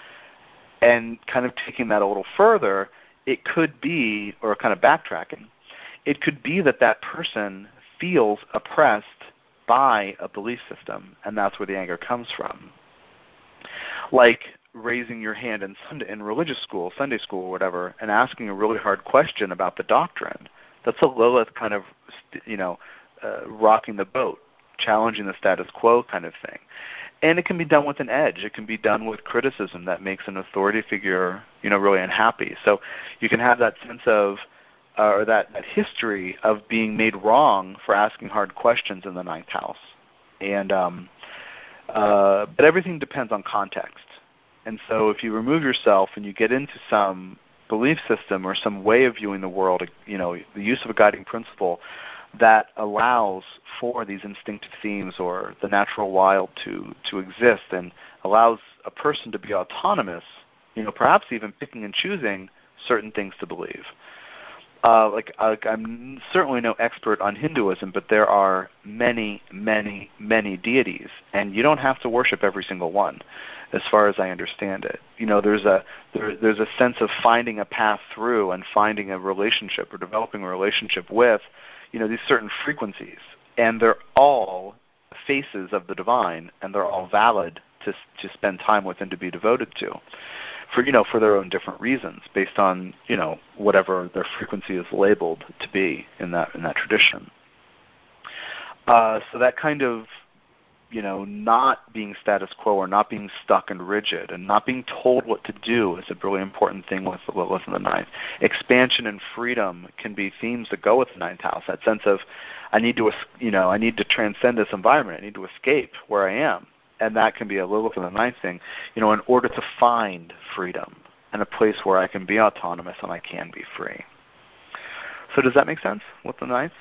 And kind of taking that a little further, it could be, or kind of backtracking, it could be that that person feels oppressed by a belief system, and that's where the anger comes from. Like raising your hand in Sunday, in religious school, Sunday school, or whatever, and asking a really hard question about the doctrine. That's a Lilith kind of, you know, uh, rocking the boat, challenging the status quo kind of thing. And it can be done with an edge. It can be done with criticism that makes an authority figure, you know, really unhappy. So you can have that sense of, uh, or that, that history of being made wrong for asking hard questions in the ninth house. And um, uh, but everything depends on context. And so if you remove yourself and you get into some belief system or some way of viewing the world, you know, the use of a guiding principle that allows for these instinctive themes or the natural wild to, to exist and allows a person to be autonomous, you know, perhaps even picking and choosing certain things to believe. Uh, like, like I'm certainly no expert on Hinduism, but there are many, many, many deities, and you don't have to worship every single one, as far as I understand it. You know, there's a there, there's a sense of finding a path through and finding a relationship or developing a relationship with, you know, these certain frequencies, and they're all faces of the divine, and they're all valid to to spend time with and to be devoted to, for, you know, for their own different reasons, based on, you know, whatever their frequency is labeled to be in that in that tradition. Uh, so that kind of, you know, not being status quo or not being stuck and rigid and not being told what to do is a really important thing with the Lilith in the ninth. Expansion and freedom can be themes that go with the ninth house. That sense of, I need to, you know, I need to transcend this environment. I need to escape where I am. And that can be a Lilith in the ninth thing, you know, in order to find freedom and a place where I can be autonomous and I can be free. So does that make sense with the ninth?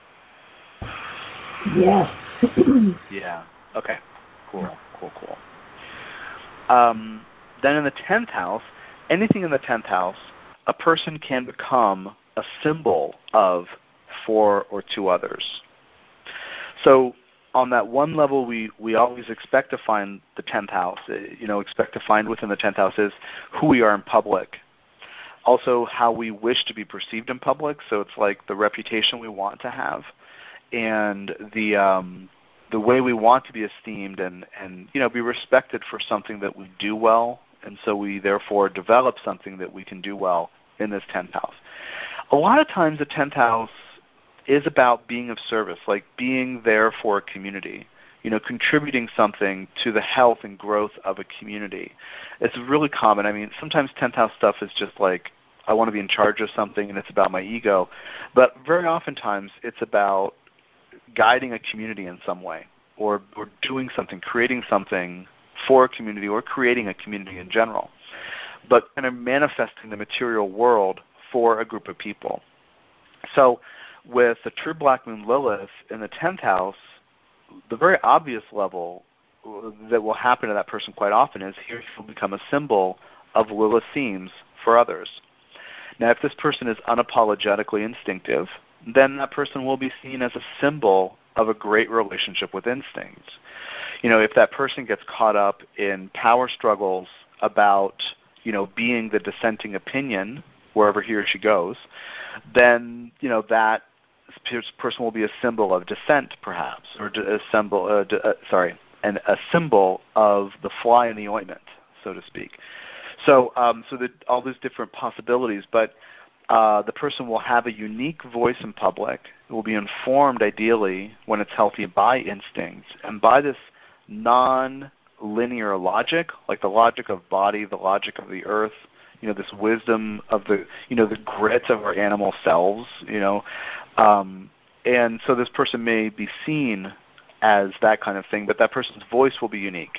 Yes. Yeah. Okay. Cool. Cool. Cool. Um, then in the tenth house, anything in the tenth house, a person can become a symbol of for or to others. So on that one level, we, we always expect to find the tenth house, you know, expect to find within the tenth house is who we are in public. Also, how we wish to be perceived in public. So it's like the reputation we want to have, and the um, the way we want to be esteemed, and, and you know, be respected for something that we do well. And so we therefore develop something that we can do well in this tenth house. A lot of times, the tenth house is about being of service, like being there for a community, you know, contributing something to the health and growth of a community. It's really common. I mean, sometimes tenth house stuff is just like, I want to be in charge of something and it's about my ego. But very oftentimes it's about guiding a community in some way, or, or doing something, creating something for a community, or creating a community in general, but kind of manifesting the material world for a group of people. So with the true Black Moon Lilith in the tenth house, the very obvious level that will happen to that person quite often is here he'll become a symbol of Lilith themes for others. Now, if this person is unapologetically instinctive, then that person will be seen as a symbol of a great relationship with instincts. You know, if that person gets caught up in power struggles about, you know, being the dissenting opinion wherever he or she goes, then, you know, that person will be a symbol of dissent, perhaps, or a symbol, uh, d- uh, sorry, an, a symbol of the fly in the ointment, so to speak. So, um, so that all these different possibilities, but uh, the person will have a unique voice in public. It will be informed, ideally, when it's healthy, by instincts and by this non-linear logic, like the logic of body, the logic of the earth, you know, this wisdom of the, you know, the grit of our animal selves, you know. Um, and so this person may be seen as that kind of thing, but that person's voice will be unique.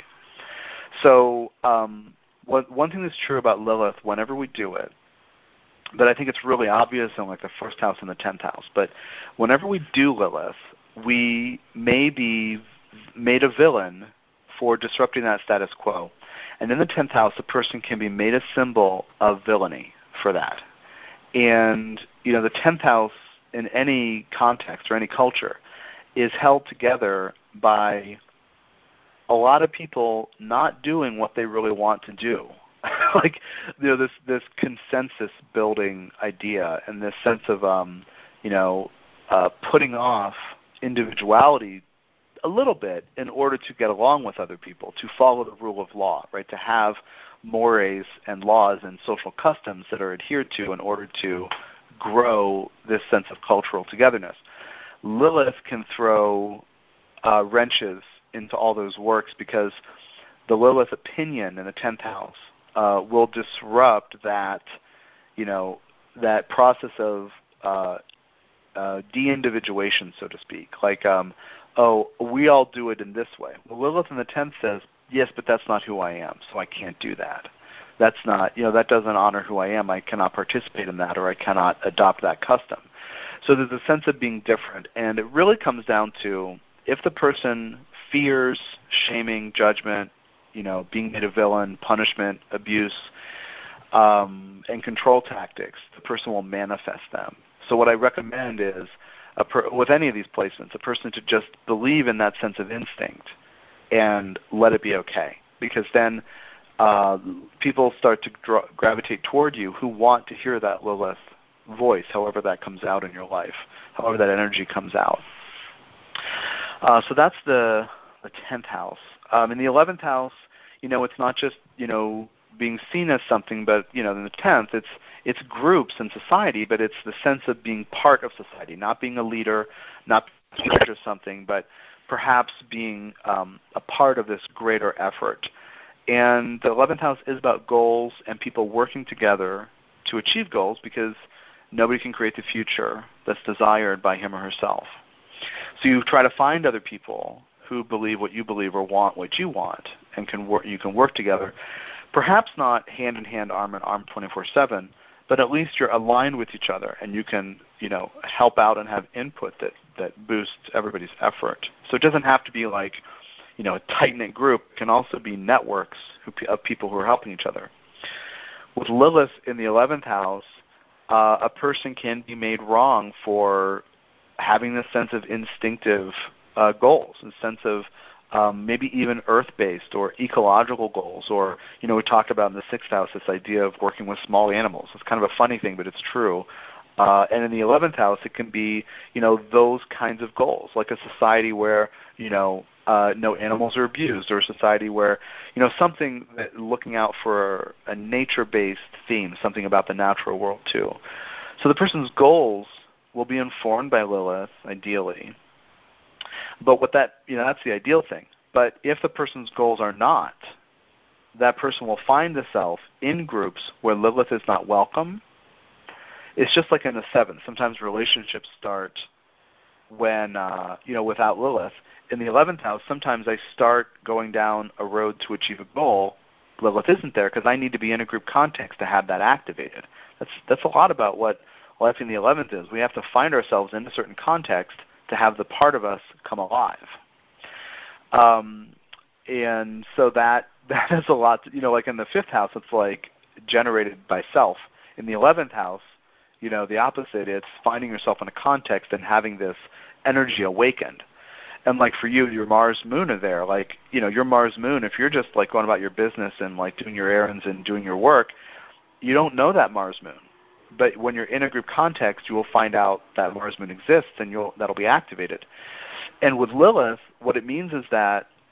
So um, what, one thing that's true about Lilith, whenever we do it, but I think it's really obvious in like the first house and the tenth house, but whenever we do Lilith, we may be made a villain for disrupting that status quo. And in the tenth house, the person can be made a symbol of villainy for that. And, you know, the tenth house in any context or any culture is held together by a lot of people not doing what they really want to do. Like, you know, this this consensus building idea and this sense of, um, you know, uh, putting off individuality a little bit in order to get along with other people, to follow the rule of law, right? To have mores and laws and social customs that are adhered to in order to grow this sense of cultural togetherness. Lilith can throw uh, wrenches into all those works because the Lilith opinion in the tenth house uh, will disrupt that, you know, that process of uh, uh, de-individuation, so to speak. Like, um, oh, we all do it in this way. Well, Lilith in the tenth says, yes, but that's not who I am, so I can't do that. That's not, you know, that doesn't honor who I am. I cannot participate in that, or I cannot adopt that custom. So there's a sense of being different, and it really comes down to if the person fears shaming, judgment, you know, being made a villain, punishment, abuse, um, and control tactics, the person will manifest them. So what I recommend is, a per, with any of these placements, a person to just believe in that sense of instinct and let it be okay, because then uh, people start to draw, gravitate toward you who want to hear that Lilith voice, however that comes out in your life, however that energy comes out. Uh, so that's the the tenth house. Um, in the eleventh house, you know, it's not just, you know, being seen as something, but, you know, in the tenth, it's it's groups and society, but it's the sense of being part of society, not being a leader, not being in charge of something, but perhaps being um, a part of this greater effort. And the eleventh house is about goals and people working together to achieve goals, because nobody can create the future that's desired by him or herself. So you try to find other people who believe what you believe or want what you want, and can work, you can work together. Perhaps not hand in hand, arm in arm, twenty-four seven, but at least you're aligned with each other, and you can, you know, help out and have input that, that boosts everybody's effort. So it doesn't have to be like, you know, a tight-knit group. It can also be networks who, of people who are helping each other. With Lilith in the eleventh house, uh, a person can be made wrong for having this sense of instinctive uh, goals, a sense of um, maybe even earth-based or ecological goals, or, you know, we talked about in the sixth house this idea of working with small animals. It's kind of a funny thing, but it's true. Uh, and in the eleventh house, it can be, you know, those kinds of goals, like a society where, you know, uh, no animals are abused, or a society where, you know, something that looking out for a nature-based theme, something about the natural world too. So the person's goals will be informed by Lilith, ideally. But what that, you know, that's the ideal thing. But if the person's goals are not, that person will find themselves in groups where Lilith is not welcome. It's just like in the seventh. Sometimes relationships start when, uh, you know, without Lilith. In the eleventh house, sometimes I start going down a road to achieve a goal. Lilith isn't there because I need to be in a group context to have that activated. That's that's a lot about what life in the eleventh is. We have to find ourselves in a certain context to have the part of us come alive. Um, and so that that is a lot. To, you know, like in the fifth house, it's like generated by self. In the eleventh house, you know, the opposite. It's finding yourself in a context and having this energy awakened. And like for you, your Mars moon are there. Like, you know, your Mars moon, if you're just like going about your business and like doing your errands and doing your work, you don't know that Mars moon. But when you're in a group context, you will find out that Mars moon exists, and you'll that'll be activated. And with Lilith, what it means is that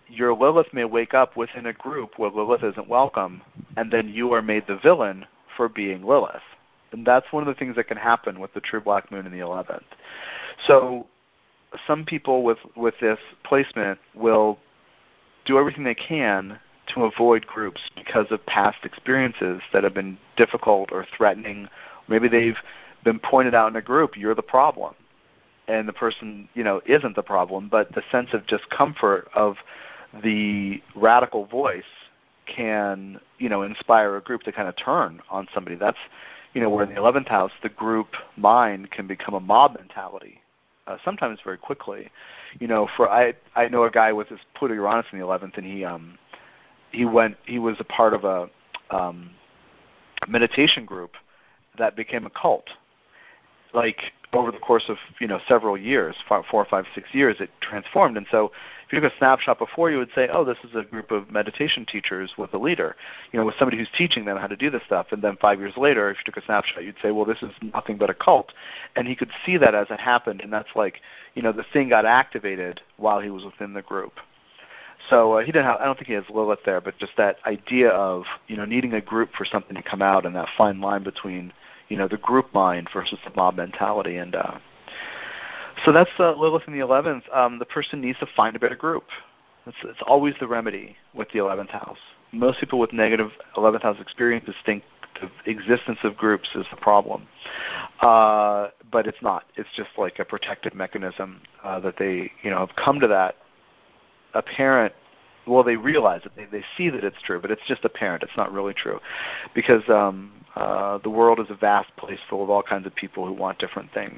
your Lilith may wake up within a group where Lilith isn't welcome, and then you are made the villain for being Lilith. And that's one of the things that can happen with the true black moon in the eleventh. So some people with, with this placement will do everything they can to avoid groups because of past experiences that have been difficult or threatening. Maybe they've been pointed out in a group, you're the problem, and the person, you know, isn't the problem, but the sense of discomfort of the radical voice can, you know, inspire a group to kind of turn on somebody. That's, you know, where in the eleventh house, the group mind can become a mob mentality. Uh, sometimes very quickly, you know. For I, I know a guy with his Pluto Uranus in the eleventh, and he, um, he went, he was a part of a um, meditation group that became a cult. Like over the course of, you know, several years, four, four, five, six years, it transformed. And so if you took a snapshot before, you would say, oh, this is a group of meditation teachers with a leader, you know, with somebody who's teaching them how to do this stuff. And then five years later, if you took a snapshot, you'd say, well, this is nothing but a cult. And he could see that as it happened. And that's like, you know, the thing got activated while he was within the group. So uh, he didn't have, I don't think he has Lilith there, but just that idea of, you know, needing a group for something to come out, and that fine line between, you know, the group mind versus the mob mentality. And uh, so that's uh, Lilith in the eleventh. Um, the person needs to find a better group. It's, it's always the remedy with the eleventh house. Most people with negative eleventh house experiences think the existence of groups is the problem. Uh, but it's not. It's just like a protective mechanism uh, that they, you know, have come to that apparent. Well, they realize it. They, they see that it's true, but it's just apparent. It's not really true, because um, uh, the world is a vast place full of all kinds of people who want different things.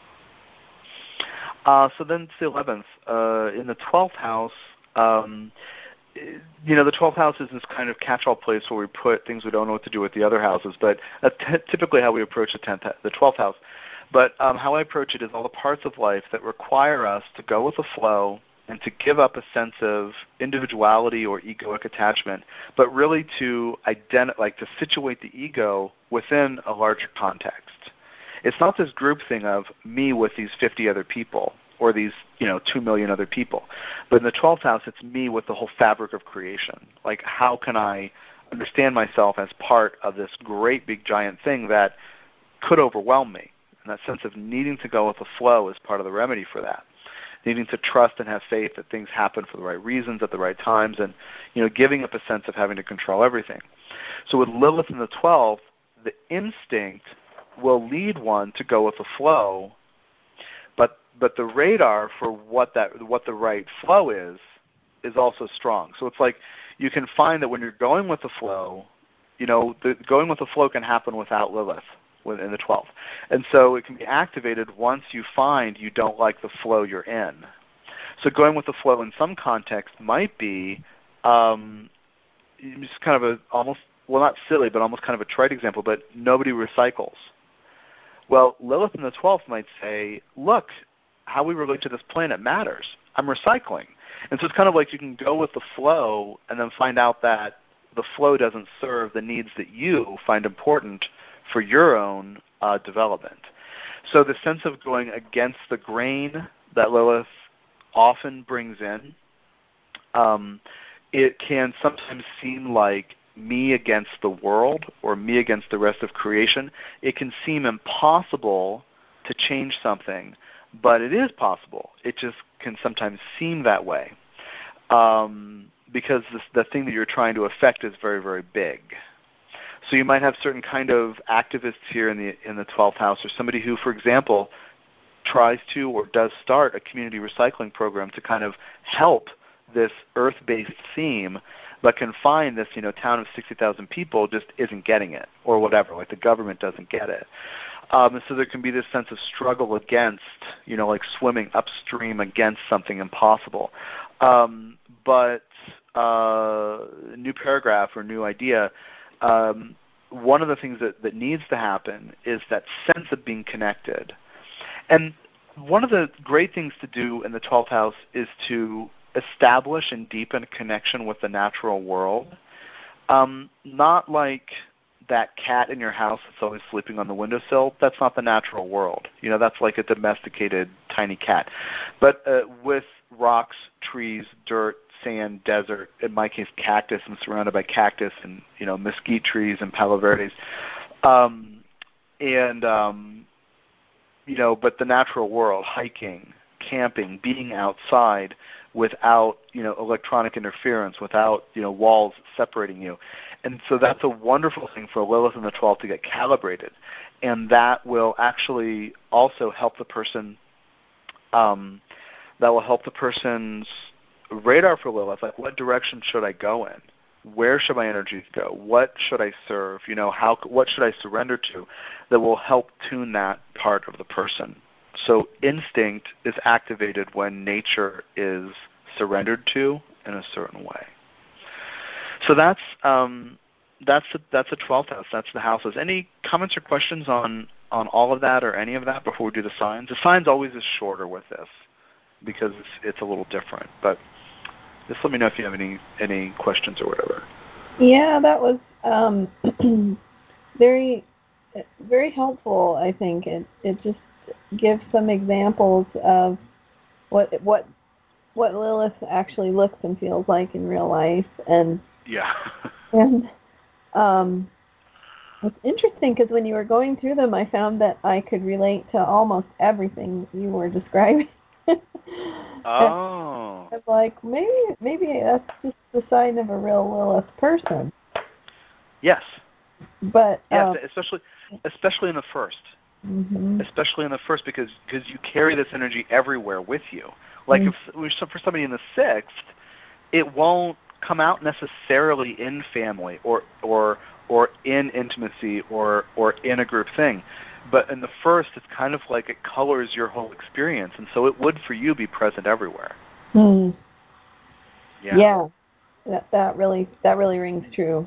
Uh, so then it's the eleventh. Uh, in the twelfth house, um, you know, the twelfth house is this kind of catch-all place where we put things we don't know what to do with the other houses, but that's t- typically how we approach the tenth, the twelfth house. But um, how I approach it is all the parts of life that require us to go with the flow and to give up a sense of individuality or egoic attachment, but really to identi- like to situate the ego within a larger context. It's not this group thing of me with these fifty other people or these, you know, two million other people. But in the twelfth house, it's me with the whole fabric of creation. Like, how can I understand myself as part of this great big giant thing that could overwhelm me? And that sense of needing to go with the flow is part of the remedy for that. Needing to trust and have faith that things happen for the right reasons at the right times, and, you know, giving up a sense of having to control everything. So with Lilith in the twelfth, the instinct will lead one to go with the flow, but but the radar for what that what the right flow is is also strong. So it's like you can find that when you're going with the flow, you know, the, going with the flow can happen without Lilith in the twelfth. And so it can be activated once you find you don't like the flow you're in. So going with the flow in some context might be um, just kind of a almost, well, not silly, but almost kind of a trite example, but nobody recycles. Well, Lilith in the twelfth might say, look, how we relate to this planet matters. I'm recycling. And so it's kind of like you can go with the flow and then find out that the flow doesn't serve the needs that you find important for your own uh, development. So the sense of going against the grain that Lilith often brings in, um, it can sometimes seem like me against the world or me against the rest of creation. It can seem impossible to change something, but it is possible. It just can sometimes seem that way um, because this, the thing that you're trying to affect is very, very big. So you might have certain kind of activists here in the in the twelfth house, or somebody who, for example, tries to or does start a community recycling program to kind of help this earth-based theme, but can find this, you know, town of sixty thousand people just isn't getting it, or whatever, like the government doesn't get it. Um, and so there can be this sense of struggle against, you know, like swimming upstream against something impossible. Um, but uh, new paragraph or new idea, um, one of the things that, that needs to happen is that sense of being connected. And one of the great things to do in the twelfth house is to establish and deepen a connection with the natural world. Um, not like that cat in your house that's always sleeping on the windowsill. That's not the natural world. You know, that's like a domesticated tiny cat. But uh, with rocks, trees, dirt, sand, desert. In my case, cactus. I'm surrounded by cactus and, you know, mesquite trees and palo verdes. Um, and, um, you know, but the natural world, hiking, camping, being outside without, you know, electronic interference, without, you know, walls separating you. And so that's a wonderful thing for Lilith in the twelfth to get calibrated. And that will actually also help the person, um, that will help the person's radar for Lilith, like what direction should I go in? Where should my energies go? What should I serve? You know, how, what should I surrender to that will help tune that part of the person? So instinct is activated when nature is surrendered to in a certain way. So that's um, that's the, that's the twelfth house. That's the houses. Any comments or questions on, on all of that or any of that before we do the signs? The signs always is shorter with this because it's, it's a little different. But just let me know if you have any, any questions or whatever. Yeah, that was um, very very helpful. I think it it just gives some examples of what what what Lilith actually looks and feels like in real life, and yeah, and um, it's interesting because when you were going through them, I found that I could relate to almost everything you were describing. Oh, I'm like, maybe maybe that's just the sign of a real Lilith person. yes, but yes, um, especially especially in the first. Mm-hmm. Especially in the first, because because you carry this energy everywhere with you. Like mm-hmm. if for somebody in the sixth, it won't come out necessarily in family or or or in intimacy or or in a group thing, but in the first, it's kind of like it colors your whole experience, and so it would for you be present everywhere. Hmm. Yeah. Yeah. That that really that really rings true.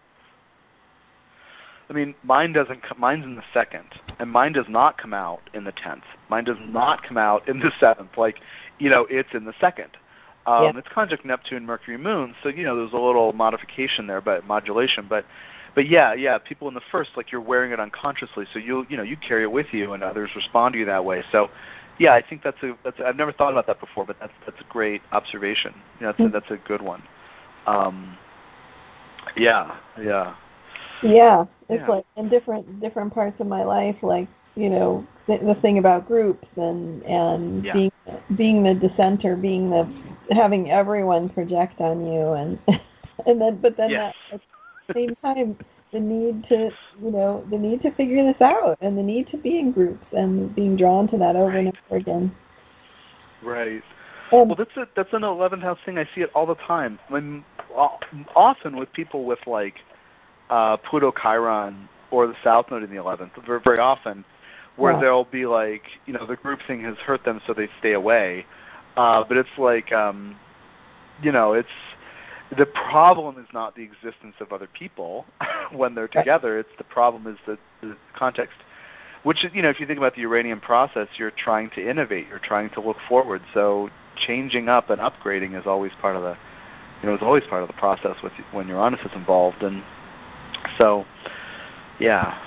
I mean, mine doesn't. Mine's in the second, and mine does not come out in the tenth. Mine does not come out in the seventh. Like, you know, it's in the second. Um, yeah. It's conjunct Neptune, Mercury, Moon, so you know there's a little modification there, but modulation. But, but yeah, yeah. People in the first, like you're wearing it unconsciously, so you you know you carry it with you, and others respond to you that way. So, yeah, I think that's a that's. A, I've never thought about that before, but that's that's a great observation. You know, that's a, that's a good one. Um, yeah, yeah. Yeah, it's yeah. like in different different parts of my life, like you know the, the thing about groups and and yeah. being being the dissenter, being the having everyone project on you, and and then but then yes. that, at the same time the need to you know the need to figure this out and the need to be in groups and being drawn to that over right. and over again. Right. And, well, that's a, that's an eleventh house thing. I see it all the time. When often with people with like. Uh, Pluto Chiron or the South Node in the eleventh, very, very often, where yeah. they'll be like, you know, the group thing has hurt them, so they stay away. Uh, but it's like, um, you know, it's the problem is not the existence of other people when they're together. It's the problem is the, the context, which is, you know, if you think about the Uranian process, you're trying to innovate, you're trying to look forward. So changing up and upgrading is always part of the, you know, it's always part of the process with when Uranus is involved. And So, yeah.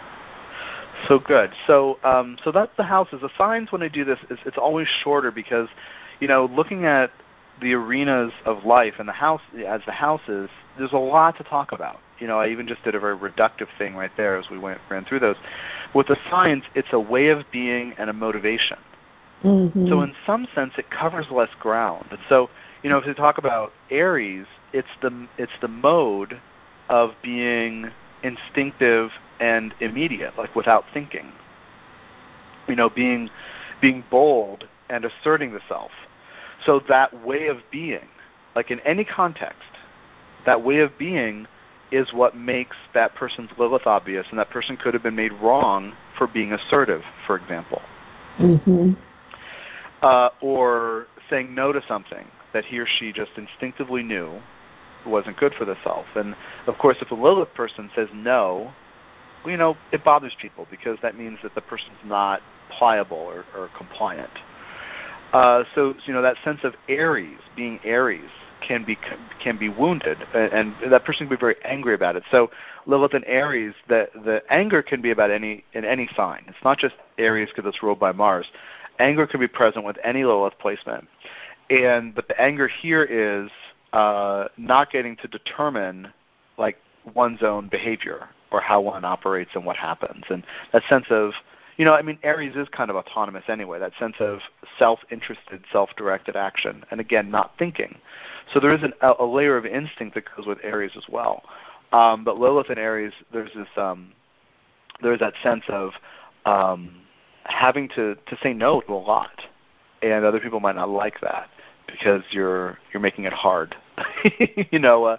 So good. So, um, so that's the houses. The signs when I do this is it's always shorter because, you know, looking at the arenas of life and the house as the houses, there's a lot to talk about. You know, I even just did a very reductive thing right there as we went ran through those. With the signs, it's a way of being and a motivation. Mm-hmm. So in some sense, it covers less ground. And so, you know, if you talk about Aries, it's the it's the mode of being instinctive and immediate, like without thinking. You know, being being bold and asserting the self. So that way of being, like in any context, that way of being is what makes that person's Lilith obvious, and that person could have been made wrong for being assertive, for example. Mm-hmm. Uh, or saying no to something that he or she just instinctively knew wasn't good for the self. And of course, if a Lilith person says no, well, you know, it bothers people because that means that the person's not pliable or, or compliant. Uh, so, so, you know, that sense of Aries, being Aries, can be can be wounded, and, and that person can be very angry about it. So, Lilith and Aries, the the anger can be about any in any sign. It's not just Aries because it's ruled by Mars. Anger can be present with any Lilith placement. and but the anger here is uh, not getting to determine like one's own behavior or how one operates and what happens, and that sense of, you know, I mean, Aries is kind of autonomous anyway, that sense of self-interested, self-directed action, and again, not thinking. So there is an, a, a layer of instinct that goes with Aries as well. Um, but Lilith and Aries, there's this, um, there's that sense of um, having to, to say no to a lot, and other people might not like that because you're you're making it hard, you know. Uh,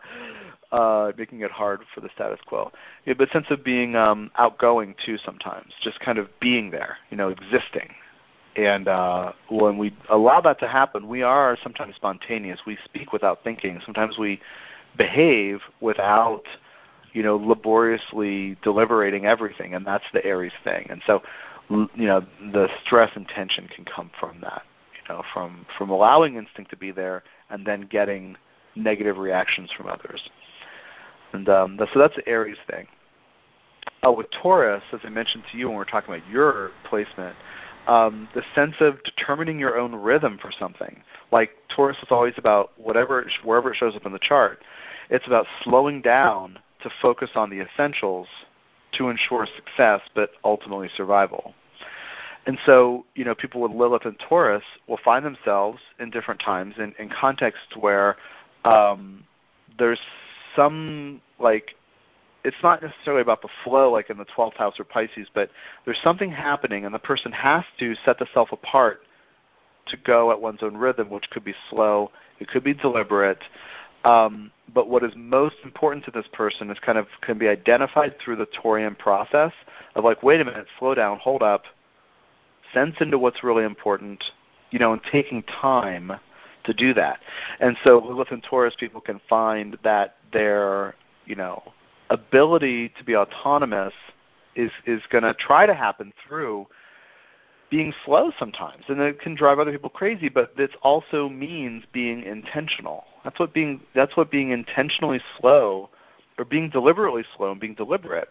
Uh, making it hard for the status quo. Yeah, but sense of being um, outgoing too sometimes, just kind of being there, you know, existing. And uh, when we allow that to happen, we are sometimes spontaneous. We speak without thinking. Sometimes we behave without, you know, laboriously deliberating everything, and that's the Aries thing. And so, you know, the stress and tension can come from that, you know, from, from allowing instinct to be there and then getting negative reactions from others. And um, so that's the Aries thing. Uh, with Taurus, as I mentioned to you when we were talking about your placement, um, the sense of determining your own rhythm for something. Like Taurus is always about whatever, it, wherever it shows up in the chart, it's about slowing down to focus on the essentials to ensure success, but ultimately survival. And so, you know, people with Lilith and Taurus will find themselves in different times in, in contexts where um, there's some, like, it's not necessarily about the flow like in the twelfth house or Pisces, but there's something happening and the person has to set the self apart to go at one's own rhythm, which could be slow, it could be deliberate. Um, but what is most important to this person is kind of can be identified through the Taurian process of like, wait a minute, slow down, hold up, sense into what's really important, you know, and taking time to do that. And so Lilith and Taurus people can find that their, you know, ability to be autonomous is, is going to try to happen through being slow sometimes. And it can drive other people crazy, but this also means being intentional. That's what being that's what being intentionally slow or being deliberately slow and being deliberate.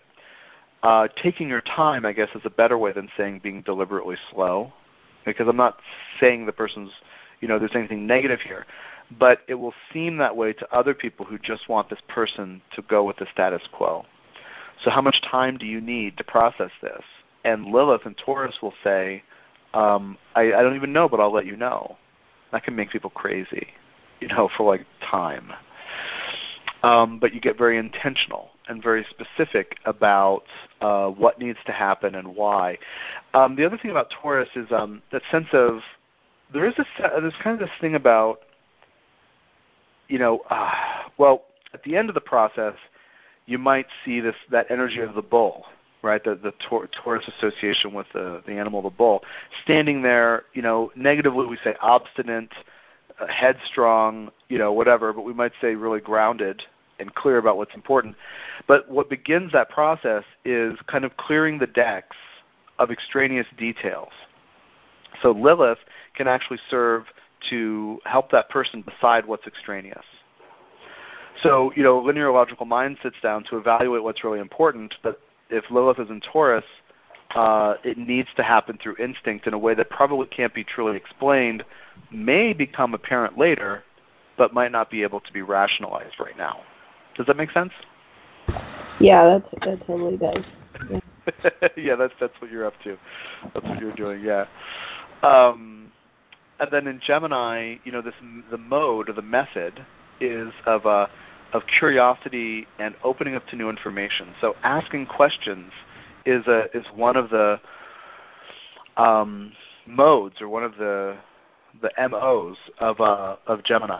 Uh, taking your time, I guess, is a better way than saying being deliberately slow, because I'm not saying the person's, you know, there's anything negative here, but it will seem that way to other people who just want this person to go with the status quo. So how much time do you need to process this? And Lilith and Taurus will say, um, I, I don't even know, but I'll let you know. That can make people crazy, you know, for like time. Um, but you get very intentional and very specific about uh, what needs to happen and why. Um, the other thing about Taurus is um, that sense of, there is this, uh, there's kind of this thing about, you know, uh, well, at the end of the process, you might see this that energy of the bull, right? The the tor- Taurus association with the the animal, the bull, standing there. You know, negatively we say obstinate, uh, headstrong, you know, whatever. But we might say really grounded and clear about what's important. But what begins that process is kind of clearing the decks of extraneous details. So Lilith can actually serve to help that person decide what's extraneous. So, you know, linear logical mind sits down to evaluate what's really important, but if Lilith is in Taurus, uh, it needs to happen through instinct in a way that probably can't be truly explained, may become apparent later, but might not be able to be rationalized right now. Does that make sense? Yeah, that's, that totally does. Yeah. yeah, that's that's what you're up to. That's what you're doing, yeah. Um, and then in Gemini, you know, this the mode or the method is of uh, of curiosity and opening up to new information. So asking questions is a is one of the um, modes or one of the the M Os of uh, of Gemini.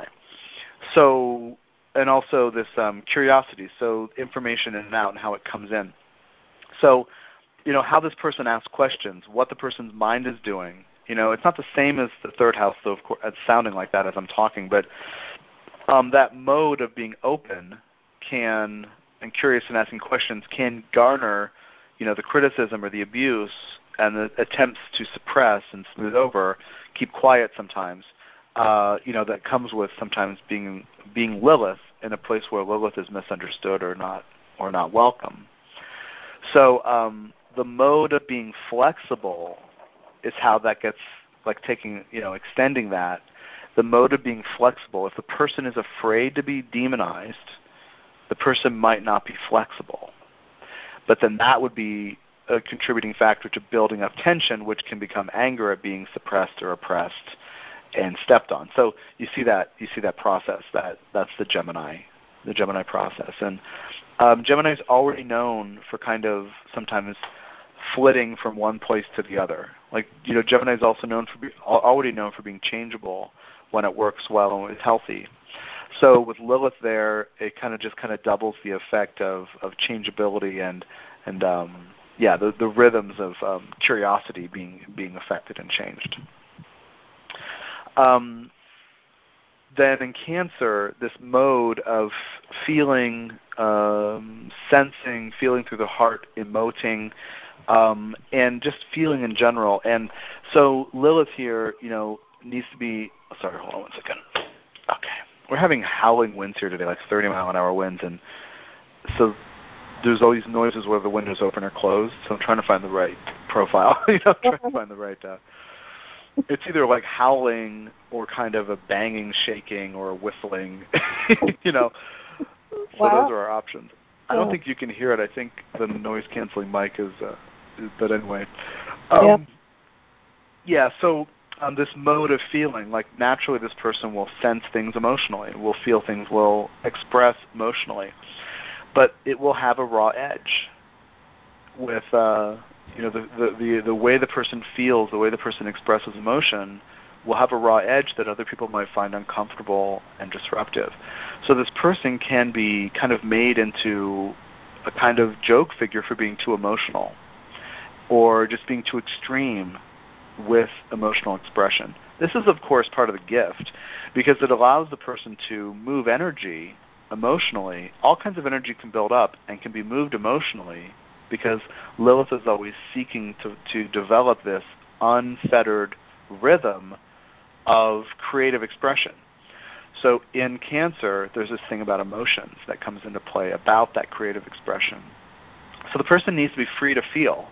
So and also this um, curiosity, so information in and out and how it comes in. So, you know, how this person asks questions, what the person's mind is doing. You know, it's not the same as the third house, though, of course, it's sounding like that as I'm talking, but um, that mode of being open can, and curious and asking questions, can garner, you know, the criticism or the abuse and the attempts to suppress and smooth over, keep quiet sometimes, uh, you know, that comes with sometimes being being Lilith in a place where Lilith is misunderstood or not or not welcome. So um, the mode of being flexible is how that gets, like taking, you know, extending that the mode of being flexible. If the person is afraid to be demonized, the person might not be flexible. But then that would be a contributing factor to building up tension, which can become anger at being suppressed or oppressed and stepped on. So you see that you see that process. That that's the Gemini, the Gemini process. And um, Gemini is already known for kind of sometimes flitting from one place to the other. Like, you know, Gemini is also known for be, already known for being changeable when it works well and when it's healthy. So with Lilith there, it kind of just kind of doubles the effect of, of changeability and and um, yeah, the, the rhythms of um, curiosity being being affected and changed. Um, then in Cancer, this mode of feeling, um, sensing, feeling through the heart, emoting, um, and just feeling in general. And so Lilith here, you know, needs to be. Sorry, hold on one second. Okay. We're having howling winds here today, like thirty mile an hour winds, and so there's all these noises whether the window's open or closed. So I'm trying to find the right profile. you know, trying to find the right. Uh, it's either like howling or kind of a banging, shaking, or a whistling. you know, so wow. those are our options. I don't think you can hear it. I think the noise canceling mic is. Uh, is but anyway, um, yeah. Yeah. So. Um, this mode of feeling, like naturally this person will sense things emotionally, will feel things, will express emotionally, but it will have a raw edge with, uh, you know, the, the, the, the way the person feels, the way the person expresses emotion will have a raw edge that other people might find uncomfortable and disruptive. So this person can be kind of made into a kind of joke figure for being too emotional or just being too extreme with emotional expression. This is, of course, part of the gift because it allows the person to move energy emotionally. All kinds of energy can build up and can be moved emotionally because Lilith is always seeking to, to develop this unfettered rhythm of creative expression. So in Cancer, there's this thing about emotions that comes into play about that creative expression. So the person needs to be free to feel,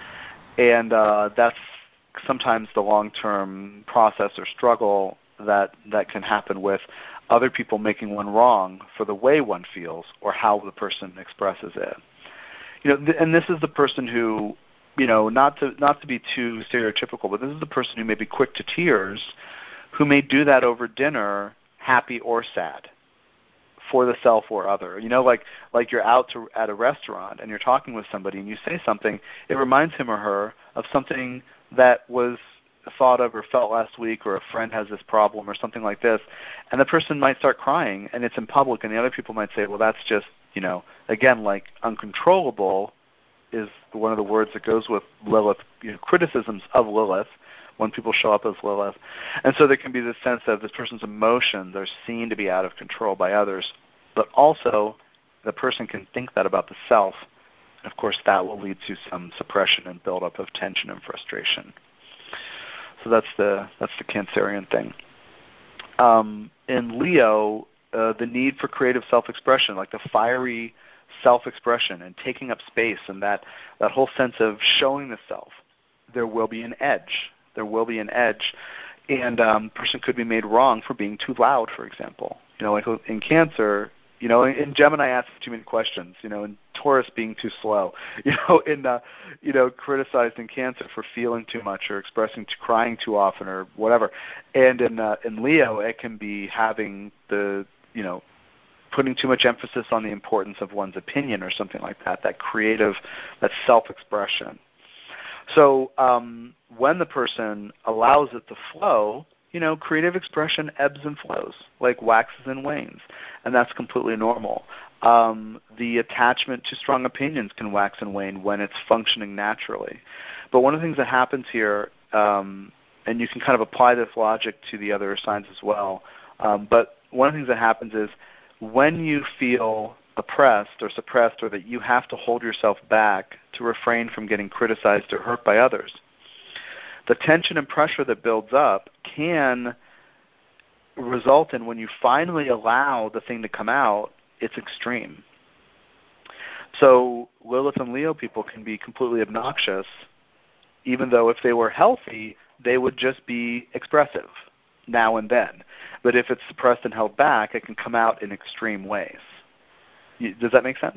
and uh, that's sometimes the long-term process or struggle that that can happen with other people making one wrong for the way one feels or how the person expresses it. You know, th- and this is the person who, you know, not to not to be too stereotypical, but this is the person who may be quick to tears, who may do that over dinner, happy or sad, for the self or other. You know, like like you're out to at a restaurant and you're talking with somebody and you say something, it reminds him or her of something that was thought of or felt last week, or a friend has this problem or something like this, and the person might start crying and it's in public and the other people might say, well, that's just, you know, again, like uncontrollable is one of the words that goes with Lilith, you know, criticisms of Lilith when people show up as Lilith. And so there can be this sense that this person's emotions are seen to be out of control by others, but also the person can think that about the self. Of course, that will lead to some suppression and buildup of tension and frustration. So that's the that's the Cancerian thing. Um, in Leo, uh, the need for creative self-expression, like the fiery self-expression and taking up space, and that, that whole sense of showing the self, there will be an edge. There will be an edge, and um, a person could be made wrong for being too loud, for example. You know, like in Cancer. You know, in Gemini asking too many questions, you know, in Taurus being too slow, you know, in, uh, you know, criticized in Cancer for feeling too much or expressing, to crying too often or whatever. And in, uh, in Leo, it can be having the, you know, putting too much emphasis on the importance of one's opinion or something like that, that creative, that self-expression. So um, when the person allows it to flow, you know, creative expression ebbs and flows, like waxes and wanes, and that's completely normal. Um, the attachment to strong opinions can wax and wane when it's functioning naturally. But one of the things that happens here, um, and you can kind of apply this logic to the other signs as well, um, but one of the things that happens is when you feel oppressed or suppressed, or that you have to hold yourself back to refrain from getting criticized or hurt by others, the tension and pressure that builds up can result in, when you finally allow the thing to come out, it's extreme. So Lilith and Leo people can be completely obnoxious, even though if they were healthy, they would just be expressive. now and then. But if it's suppressed and held back, it can come out in extreme ways. You, does that make sense?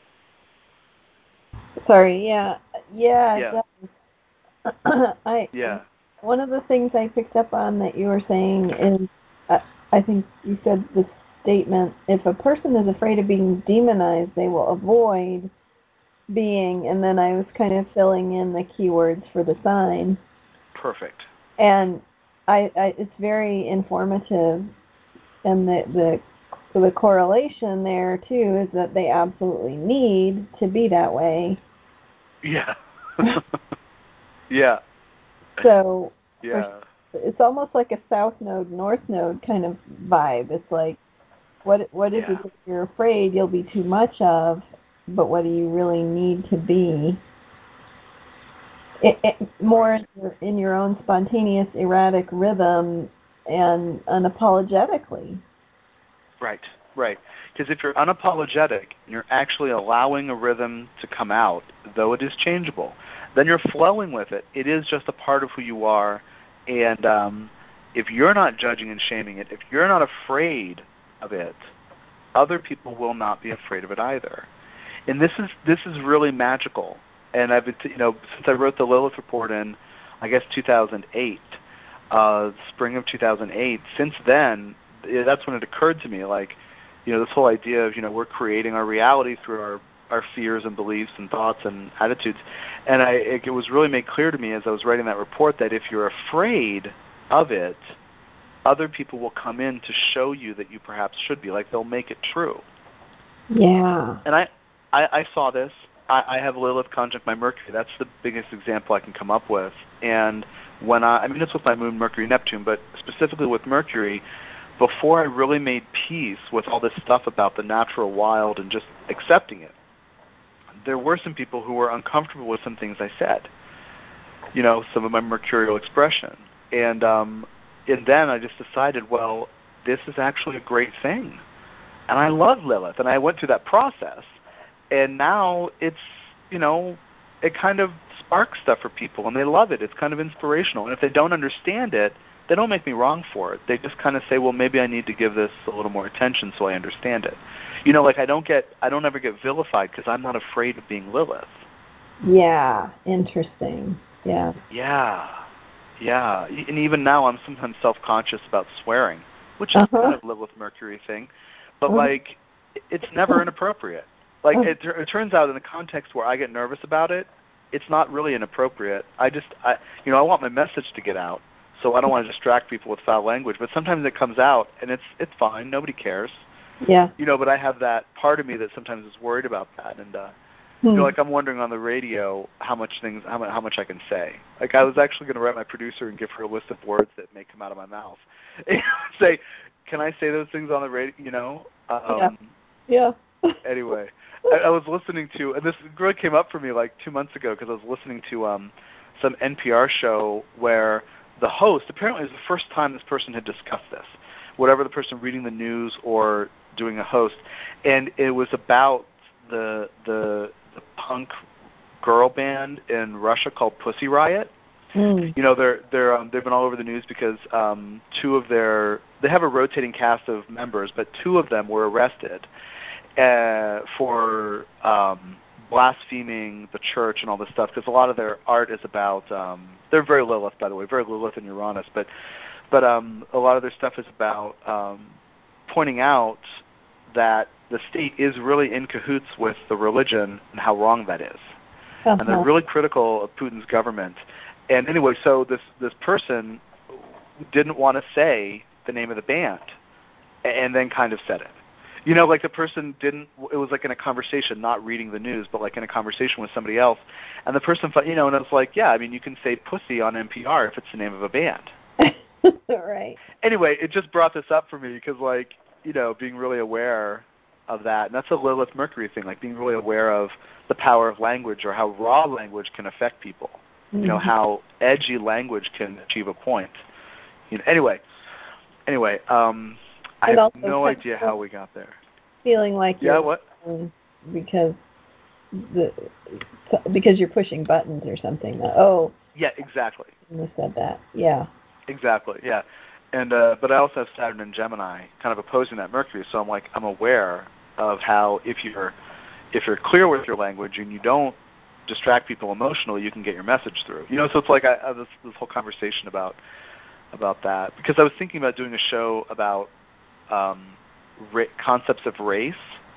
Sorry, yeah. Yeah, Yeah. it does. I, Yeah. One of the things I picked up on that you were saying is, uh, I think you said this statement, if a person is afraid of being demonized, they will avoid being, and then I was kind of filling in the keywords for the sign. Perfect. And I, I it's very informative, and the, the the correlation there too is that they absolutely need to be that way. Yeah. Yeah. So Yeah. it's almost like a south node, north node kind of vibe. It's like, what what is Yeah. it that you're afraid you'll be too much of, but what do you really need to be? It, it, more in your, in your own spontaneous, erratic rhythm and unapologetically. Right, right. Because if you're unapologetic and you're actually allowing a rhythm to come out, though it is changeable, then you're flowing with it. It is just a part of who you are. And um, if you're not judging and shaming it, if you're not afraid of it, other people will not be afraid of it either. And this is this is really magical. And I've been, t- you know, since I wrote the Lilith Report in, I guess two thousand eight, uh, spring of two thousand eight. Since then, that's when it occurred to me, like, you know, this whole idea of, you know, we're creating our reality through our, our fears and beliefs and thoughts and attitudes. And I, it, it was really made clear to me as I was writing that report that if you're afraid of it, other people will come in to show you that you perhaps should be. Like, they'll make it true. Yeah. And I, I, I saw this. I, I have Lilith conjunct my Mercury. That's the biggest example I can come up with. And when I, I mean, it's with my moon, Mercury, Neptune, but specifically with Mercury, before I really made peace with all this stuff about the natural wild and just accepting it, there were some people who were uncomfortable with some things I said, you know, some of my mercurial expression. And, um, and then I just decided, well, this is actually a great thing. And I love Lilith. And I went through that process. And now it's, you know, it kind of sparks stuff for people, and they love it. It's kind of inspirational. And if they don't understand it, they don't make me wrong for it. They just kind of say, well, maybe I need to give this a little more attention so I understand it. You know, like I don't get, I don't ever get vilified because I'm not afraid of being Lilith. Yeah, interesting. Yeah. Yeah, yeah. And even now I'm sometimes self-conscious about swearing, which is Uh-huh. kind of Lilith Mercury thing. But, uh-huh. like, it's never inappropriate. Like, it, it turns out in a context where I get nervous about it, it's not really inappropriate. I just, I, you know, I want my message to get out, so I don't want to distract people with foul language. But sometimes it comes out, and it's it's fine. Nobody cares. Yeah. You know, but I have that part of me that sometimes is worried about that. And, uh, hmm. you know, like I'm wondering on the radio how much things, how much, how much I can say. Like I was actually going to write my producer and give her a list of words that may come out of my mouth. And say, can I say those things on the radio, you know? Um, yeah. Yeah. Anyway. I, I was listening to, and this really came up for me like two months ago because I was listening to um, some N P R show where the host, apparently it was the first time this person had discussed this, whatever the person reading the news or doing a host, and it was about the the, the punk girl band in Russia called Pussy Riot. Mm. You know, they're they're um, they've been all over the news because um, two of their they have a rotating cast of members, but two of them were arrested uh, for um, blaspheming the church and all this stuff, because a lot of their art is about um, they're very Lilith, by the way, very Lilith and Uranus, but but um, a lot of their stuff is about um, pointing out that the state is really in cahoots with the religion and how wrong that is. Uh-huh. And they're really critical of Putin's government. And anyway, so this this person didn't want to say the name of the band, and then kind of said it. You know, like the person didn't, it was like in a conversation, not reading the news, but like in a conversation with somebody else. And the person, you know, and it was like, yeah, I mean, you can say pussy on N P R if it's the name of a band. Right. Anyway, it just brought this up for me because, like, you know, being really aware of that. And that's a Lilith Mercury thing, like being really aware of the power of language or how raw language can affect people. Mm-hmm. You know, how edgy language can achieve a point. You know, anyway, anyway, um, I have no idea how we got there. Feeling like yeah, you're what? because the because you're pushing buttons or something. Oh. Yeah, exactly. You said that. Yeah. Exactly. Yeah. and uh, but I also have Saturn and Gemini kind of opposing that Mercury, so I'm like I'm aware of how if you're if you're clear with your language and you don't distract people emotionally, you can get your message through. You know, so it's like I, I, this this whole conversation about about that, because I was thinking about doing a show about um, ra- concepts of race,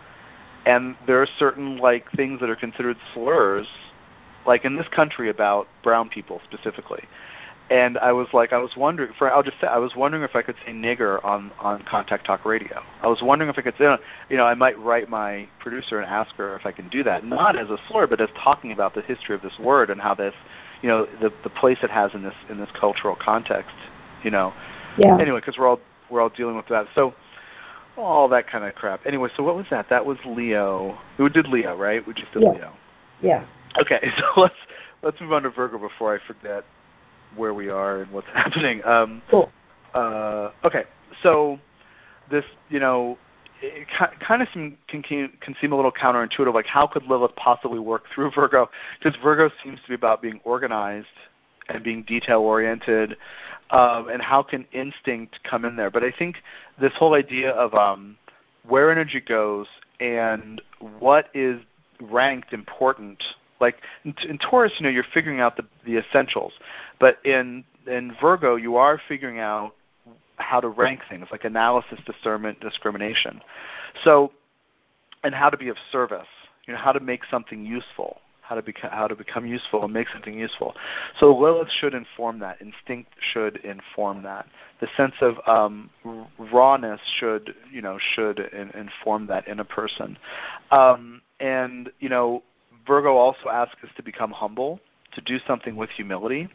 and there are certain like things that are considered slurs, like in this country about brown people specifically. And I was like, I was wondering, for I'll just say, I was wondering if I could say nigger on, on Contact Talk Radio. I was wondering if I could say, you know, I might write my producer and ask her if I can do that, not as a slur, but as talking about the history of this word and how this, you know, the the place it has in this in this cultural context, you know. Yeah. Anyway, because we're all we're all dealing with that. So all that kind of crap. Anyway, so what was that? That was Leo. We did Leo, right? We just did yeah. Leo. Yeah. Okay, so let's let's move on to Virgo before I forget where we are and what's happening. Um, cool. Uh, okay, so this, you know, it kind of can, can, can seem a little counterintuitive, like how could Lilith possibly work through Virgo? Because Virgo seems to be about being organized and being detail-oriented, um, and how can instinct come in there? But I think this whole idea of um, where energy goes and what is ranked important, like in, in Taurus, you know, you're figuring out the, the essentials, but in in Virgo, you are figuring out how to rank things, like analysis, discernment, discrimination. So, and how to be of service, you know, how to make something useful, how to become how to become useful and make something useful. So Lilith should inform that. Instinct should inform that. The sense of um, rawness should, you know, should in, inform that in a person. Um, and you know, Virgo also asks us to become humble, to do something with humility.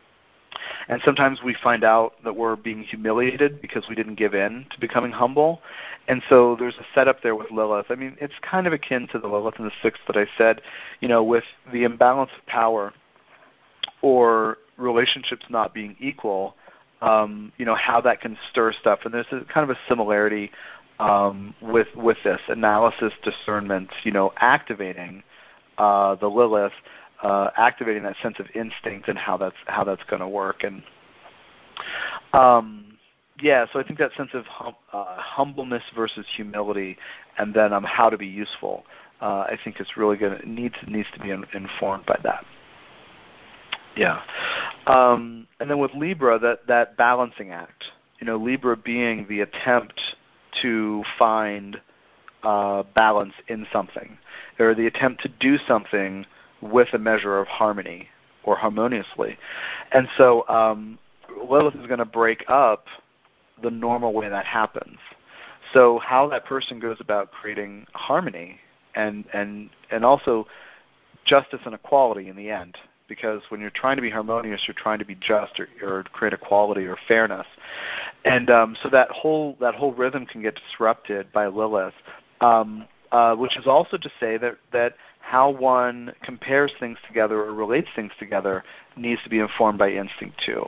And sometimes we find out that we're being humiliated because we didn't give in to becoming humble. And so there's a setup there with Lilith. I mean, it's kind of akin to the Lilith in the sixth that I said, you know, with the imbalance of power or relationships not being equal, um, you know, how that can stir stuff. And there's a, kind of a similarity um, with with this analysis, discernment, you know, activating uh, the Lilith, Uh, activating that sense of instinct and how that's how that's going to work. And um, yeah, so I think that sense of hum, uh, humbleness versus humility, and then um, how to be useful, uh, I think is really going to needs needs to be in, informed by that. Yeah, um, and then with Libra, that that balancing act, you know, Libra being the attempt to find uh, balance in something, or the attempt to do something with a measure of harmony or harmoniously. And so um, Lilith is going to break up the normal way that happens. So how that person goes about creating harmony and, and, and also justice and equality in the end. Because when you're trying to be harmonious, you're trying to be just or, or create equality or fairness. And um, so that whole, that whole rhythm can get disrupted by Lilith, um, uh, which is also to say that, that how one compares things together or relates things together needs to be informed by instinct too.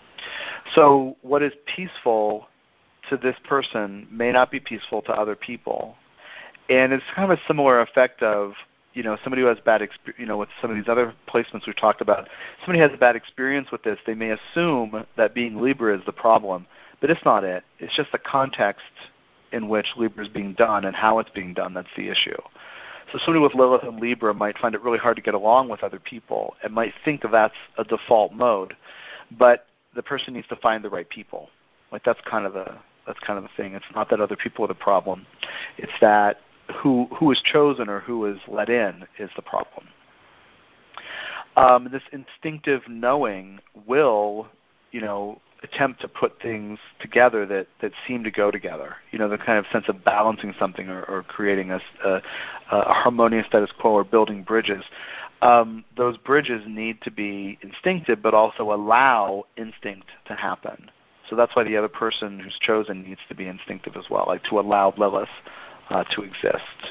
So what is peaceful to this person may not be peaceful to other people. And it's kind of a similar effect of, you know, somebody who has bad experience, you know, with some of these other placements we've talked about, somebody has a bad experience with this, they may assume that being Libra is the problem, but it's not it. It's just the context in which Libra is being done and how it's being done that's the issue. So somebody with Lilith and Libra might find it really hard to get along with other people and might think that that's a default mode, but the person needs to find the right people. Like that's kind of the that's kind of the thing. It's not that other people are the problem. It's that who who is chosen or who is let in is the problem. Um, this instinctive knowing will, you know, attempt to put things together that, that seem to go together. You know, the kind of sense of balancing something or, or creating a, a, a harmonious status quo or building bridges. Um, those bridges need to be instinctive but also allow instinct to happen. So that's why the other person who's chosen needs to be instinctive as well, like to allow Lilith uh, to exist.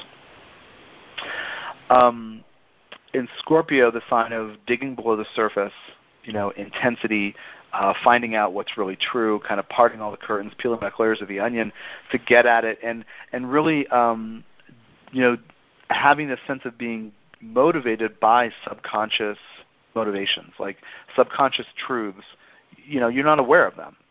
Um, in Scorpio, the sign of digging below the surface, you know, intensity, Uh, finding out what's really true, kind of parting all the curtains, peeling back layers of the onion to get at it, and and really, um, you know, having a sense of being motivated by subconscious motivations, like subconscious truths. You know, you're not aware of them.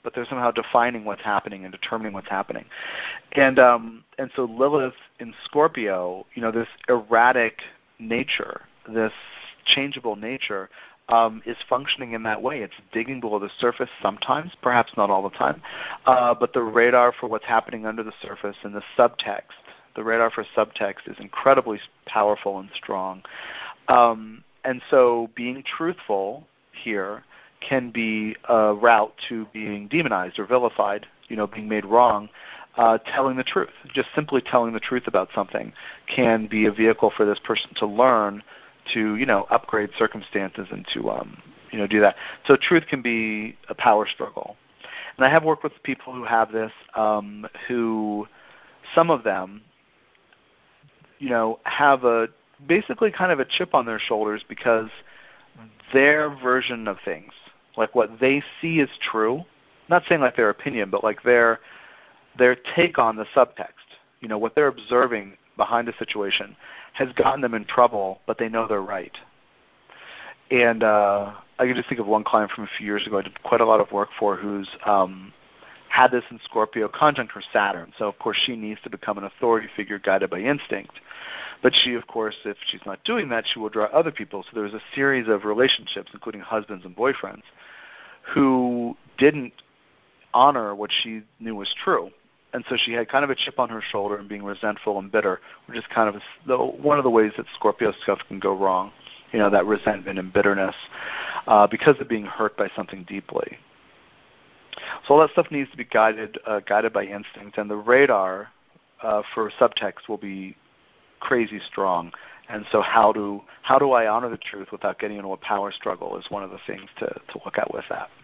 but they're somehow defining what's happening and determining what's happening. And um, and so Lilith in Scorpio, you know, this erratic nature, this changeable nature, um, is functioning in that way. It's digging below the surface sometimes, perhaps not all the time, uh, but the radar for what's happening under the surface and the subtext, the radar for subtext is incredibly powerful and strong. Um, and so being truthful here can be a route to being demonized or vilified, you know, being made wrong. Uh, telling the truth, just simply telling the truth about something, can be a vehicle for this person to learn to, you know, upgrade circumstances and to, um, you know, do that. So truth can be a power struggle. And I have worked with people who have this, um, who, some of them, you know, have a basically kind of a chip on their shoulders because their version of things, like what they see is true, not saying like their opinion, but like their their take on the subtext, you know, what they're observing behind a situation has gotten them in trouble, but they know they're right. And uh, I can just think of one client from a few years ago I did quite a lot of work for who's um, had this in Scorpio conjunct her Saturn. So, of course, she needs to become an authority figure guided by instinct. But she, of course, if she's not doing that, she will draw other people. So there was a series of relationships, including husbands and boyfriends, who didn't honor what she knew was true. And so she had kind of a chip on her shoulder and being resentful and bitter, which is kind of a, one of the ways that Scorpio stuff can go wrong, you know, that resentment and bitterness uh, because of being hurt by something deeply. So all that stuff needs to be guided uh, guided by instinct, and the radar uh, for subtext will be crazy strong. And so how do how do I honor the truth without getting into a power struggle is one of the things to, to look at with that.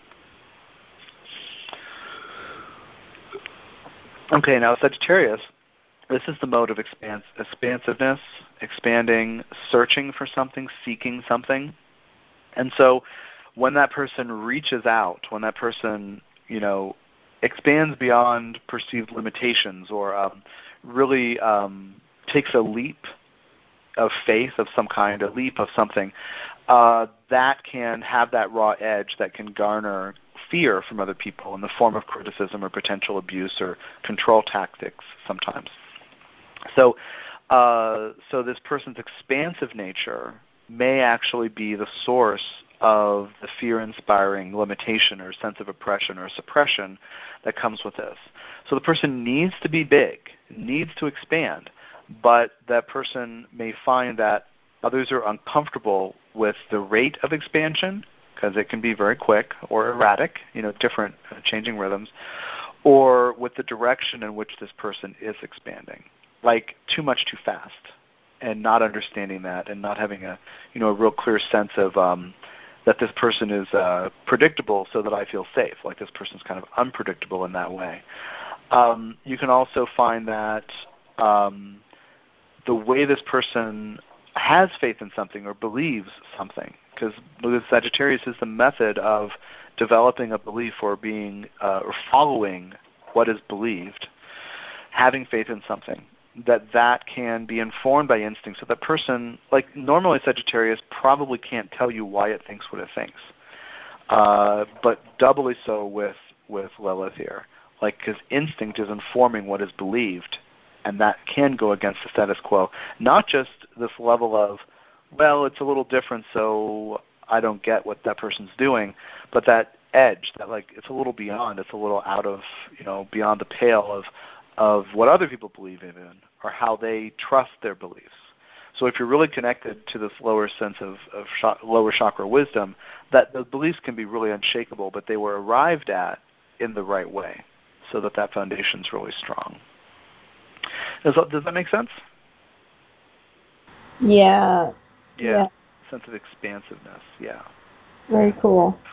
Okay, now Sagittarius, this is the mode of expans- expansiveness, expanding, searching for something, seeking something. And so when that person reaches out, when that person, you know, expands beyond perceived limitations or um, really um, takes a leap of faith of some kind, a leap of something, uh, that can have that raw edge that can garner fear from other people in the form of criticism or potential abuse or control tactics sometimes. So, uh, so this person's expansive nature may actually be the source of the fear-inspiring limitation or sense of oppression or suppression that comes with this. So the person needs to be big, needs to expand, but that person may find that others are uncomfortable with the rate of expansion because it can be very quick or erratic, you know, different uh, changing rhythms, or with the direction in which this person is expanding, like too much too fast, and not understanding that and not having a, you know, a real clear sense of um, that this person is uh, predictable so that I feel safe, like this person's kind of unpredictable in that way. Um, you can also find that um, the way this person has faith in something or believes something, because Sagittarius is the method of developing a belief or being uh, or following what is believed, having faith in something, that that can be informed by instinct. So that person, like normally Sagittarius probably can't tell you why it thinks what it thinks, uh, but doubly so with, with Lilith here, like because instinct is informing what is believed, and that can go against the status quo. Not just this level of, well, it's a little different, so I don't get what that person's doing, but that edge, that like it's a little beyond, it's a little out of, you know, beyond the pale of of what other people believe in or how they trust their beliefs. So if you're really connected to this lower sense of, of sh- lower chakra wisdom, that the beliefs can be really unshakable, but they were arrived at in the right way so that that foundation's really strong. Does that, does that make sense? Yeah. Yeah. Yeah. Sense of expansiveness. Yeah. Very cool.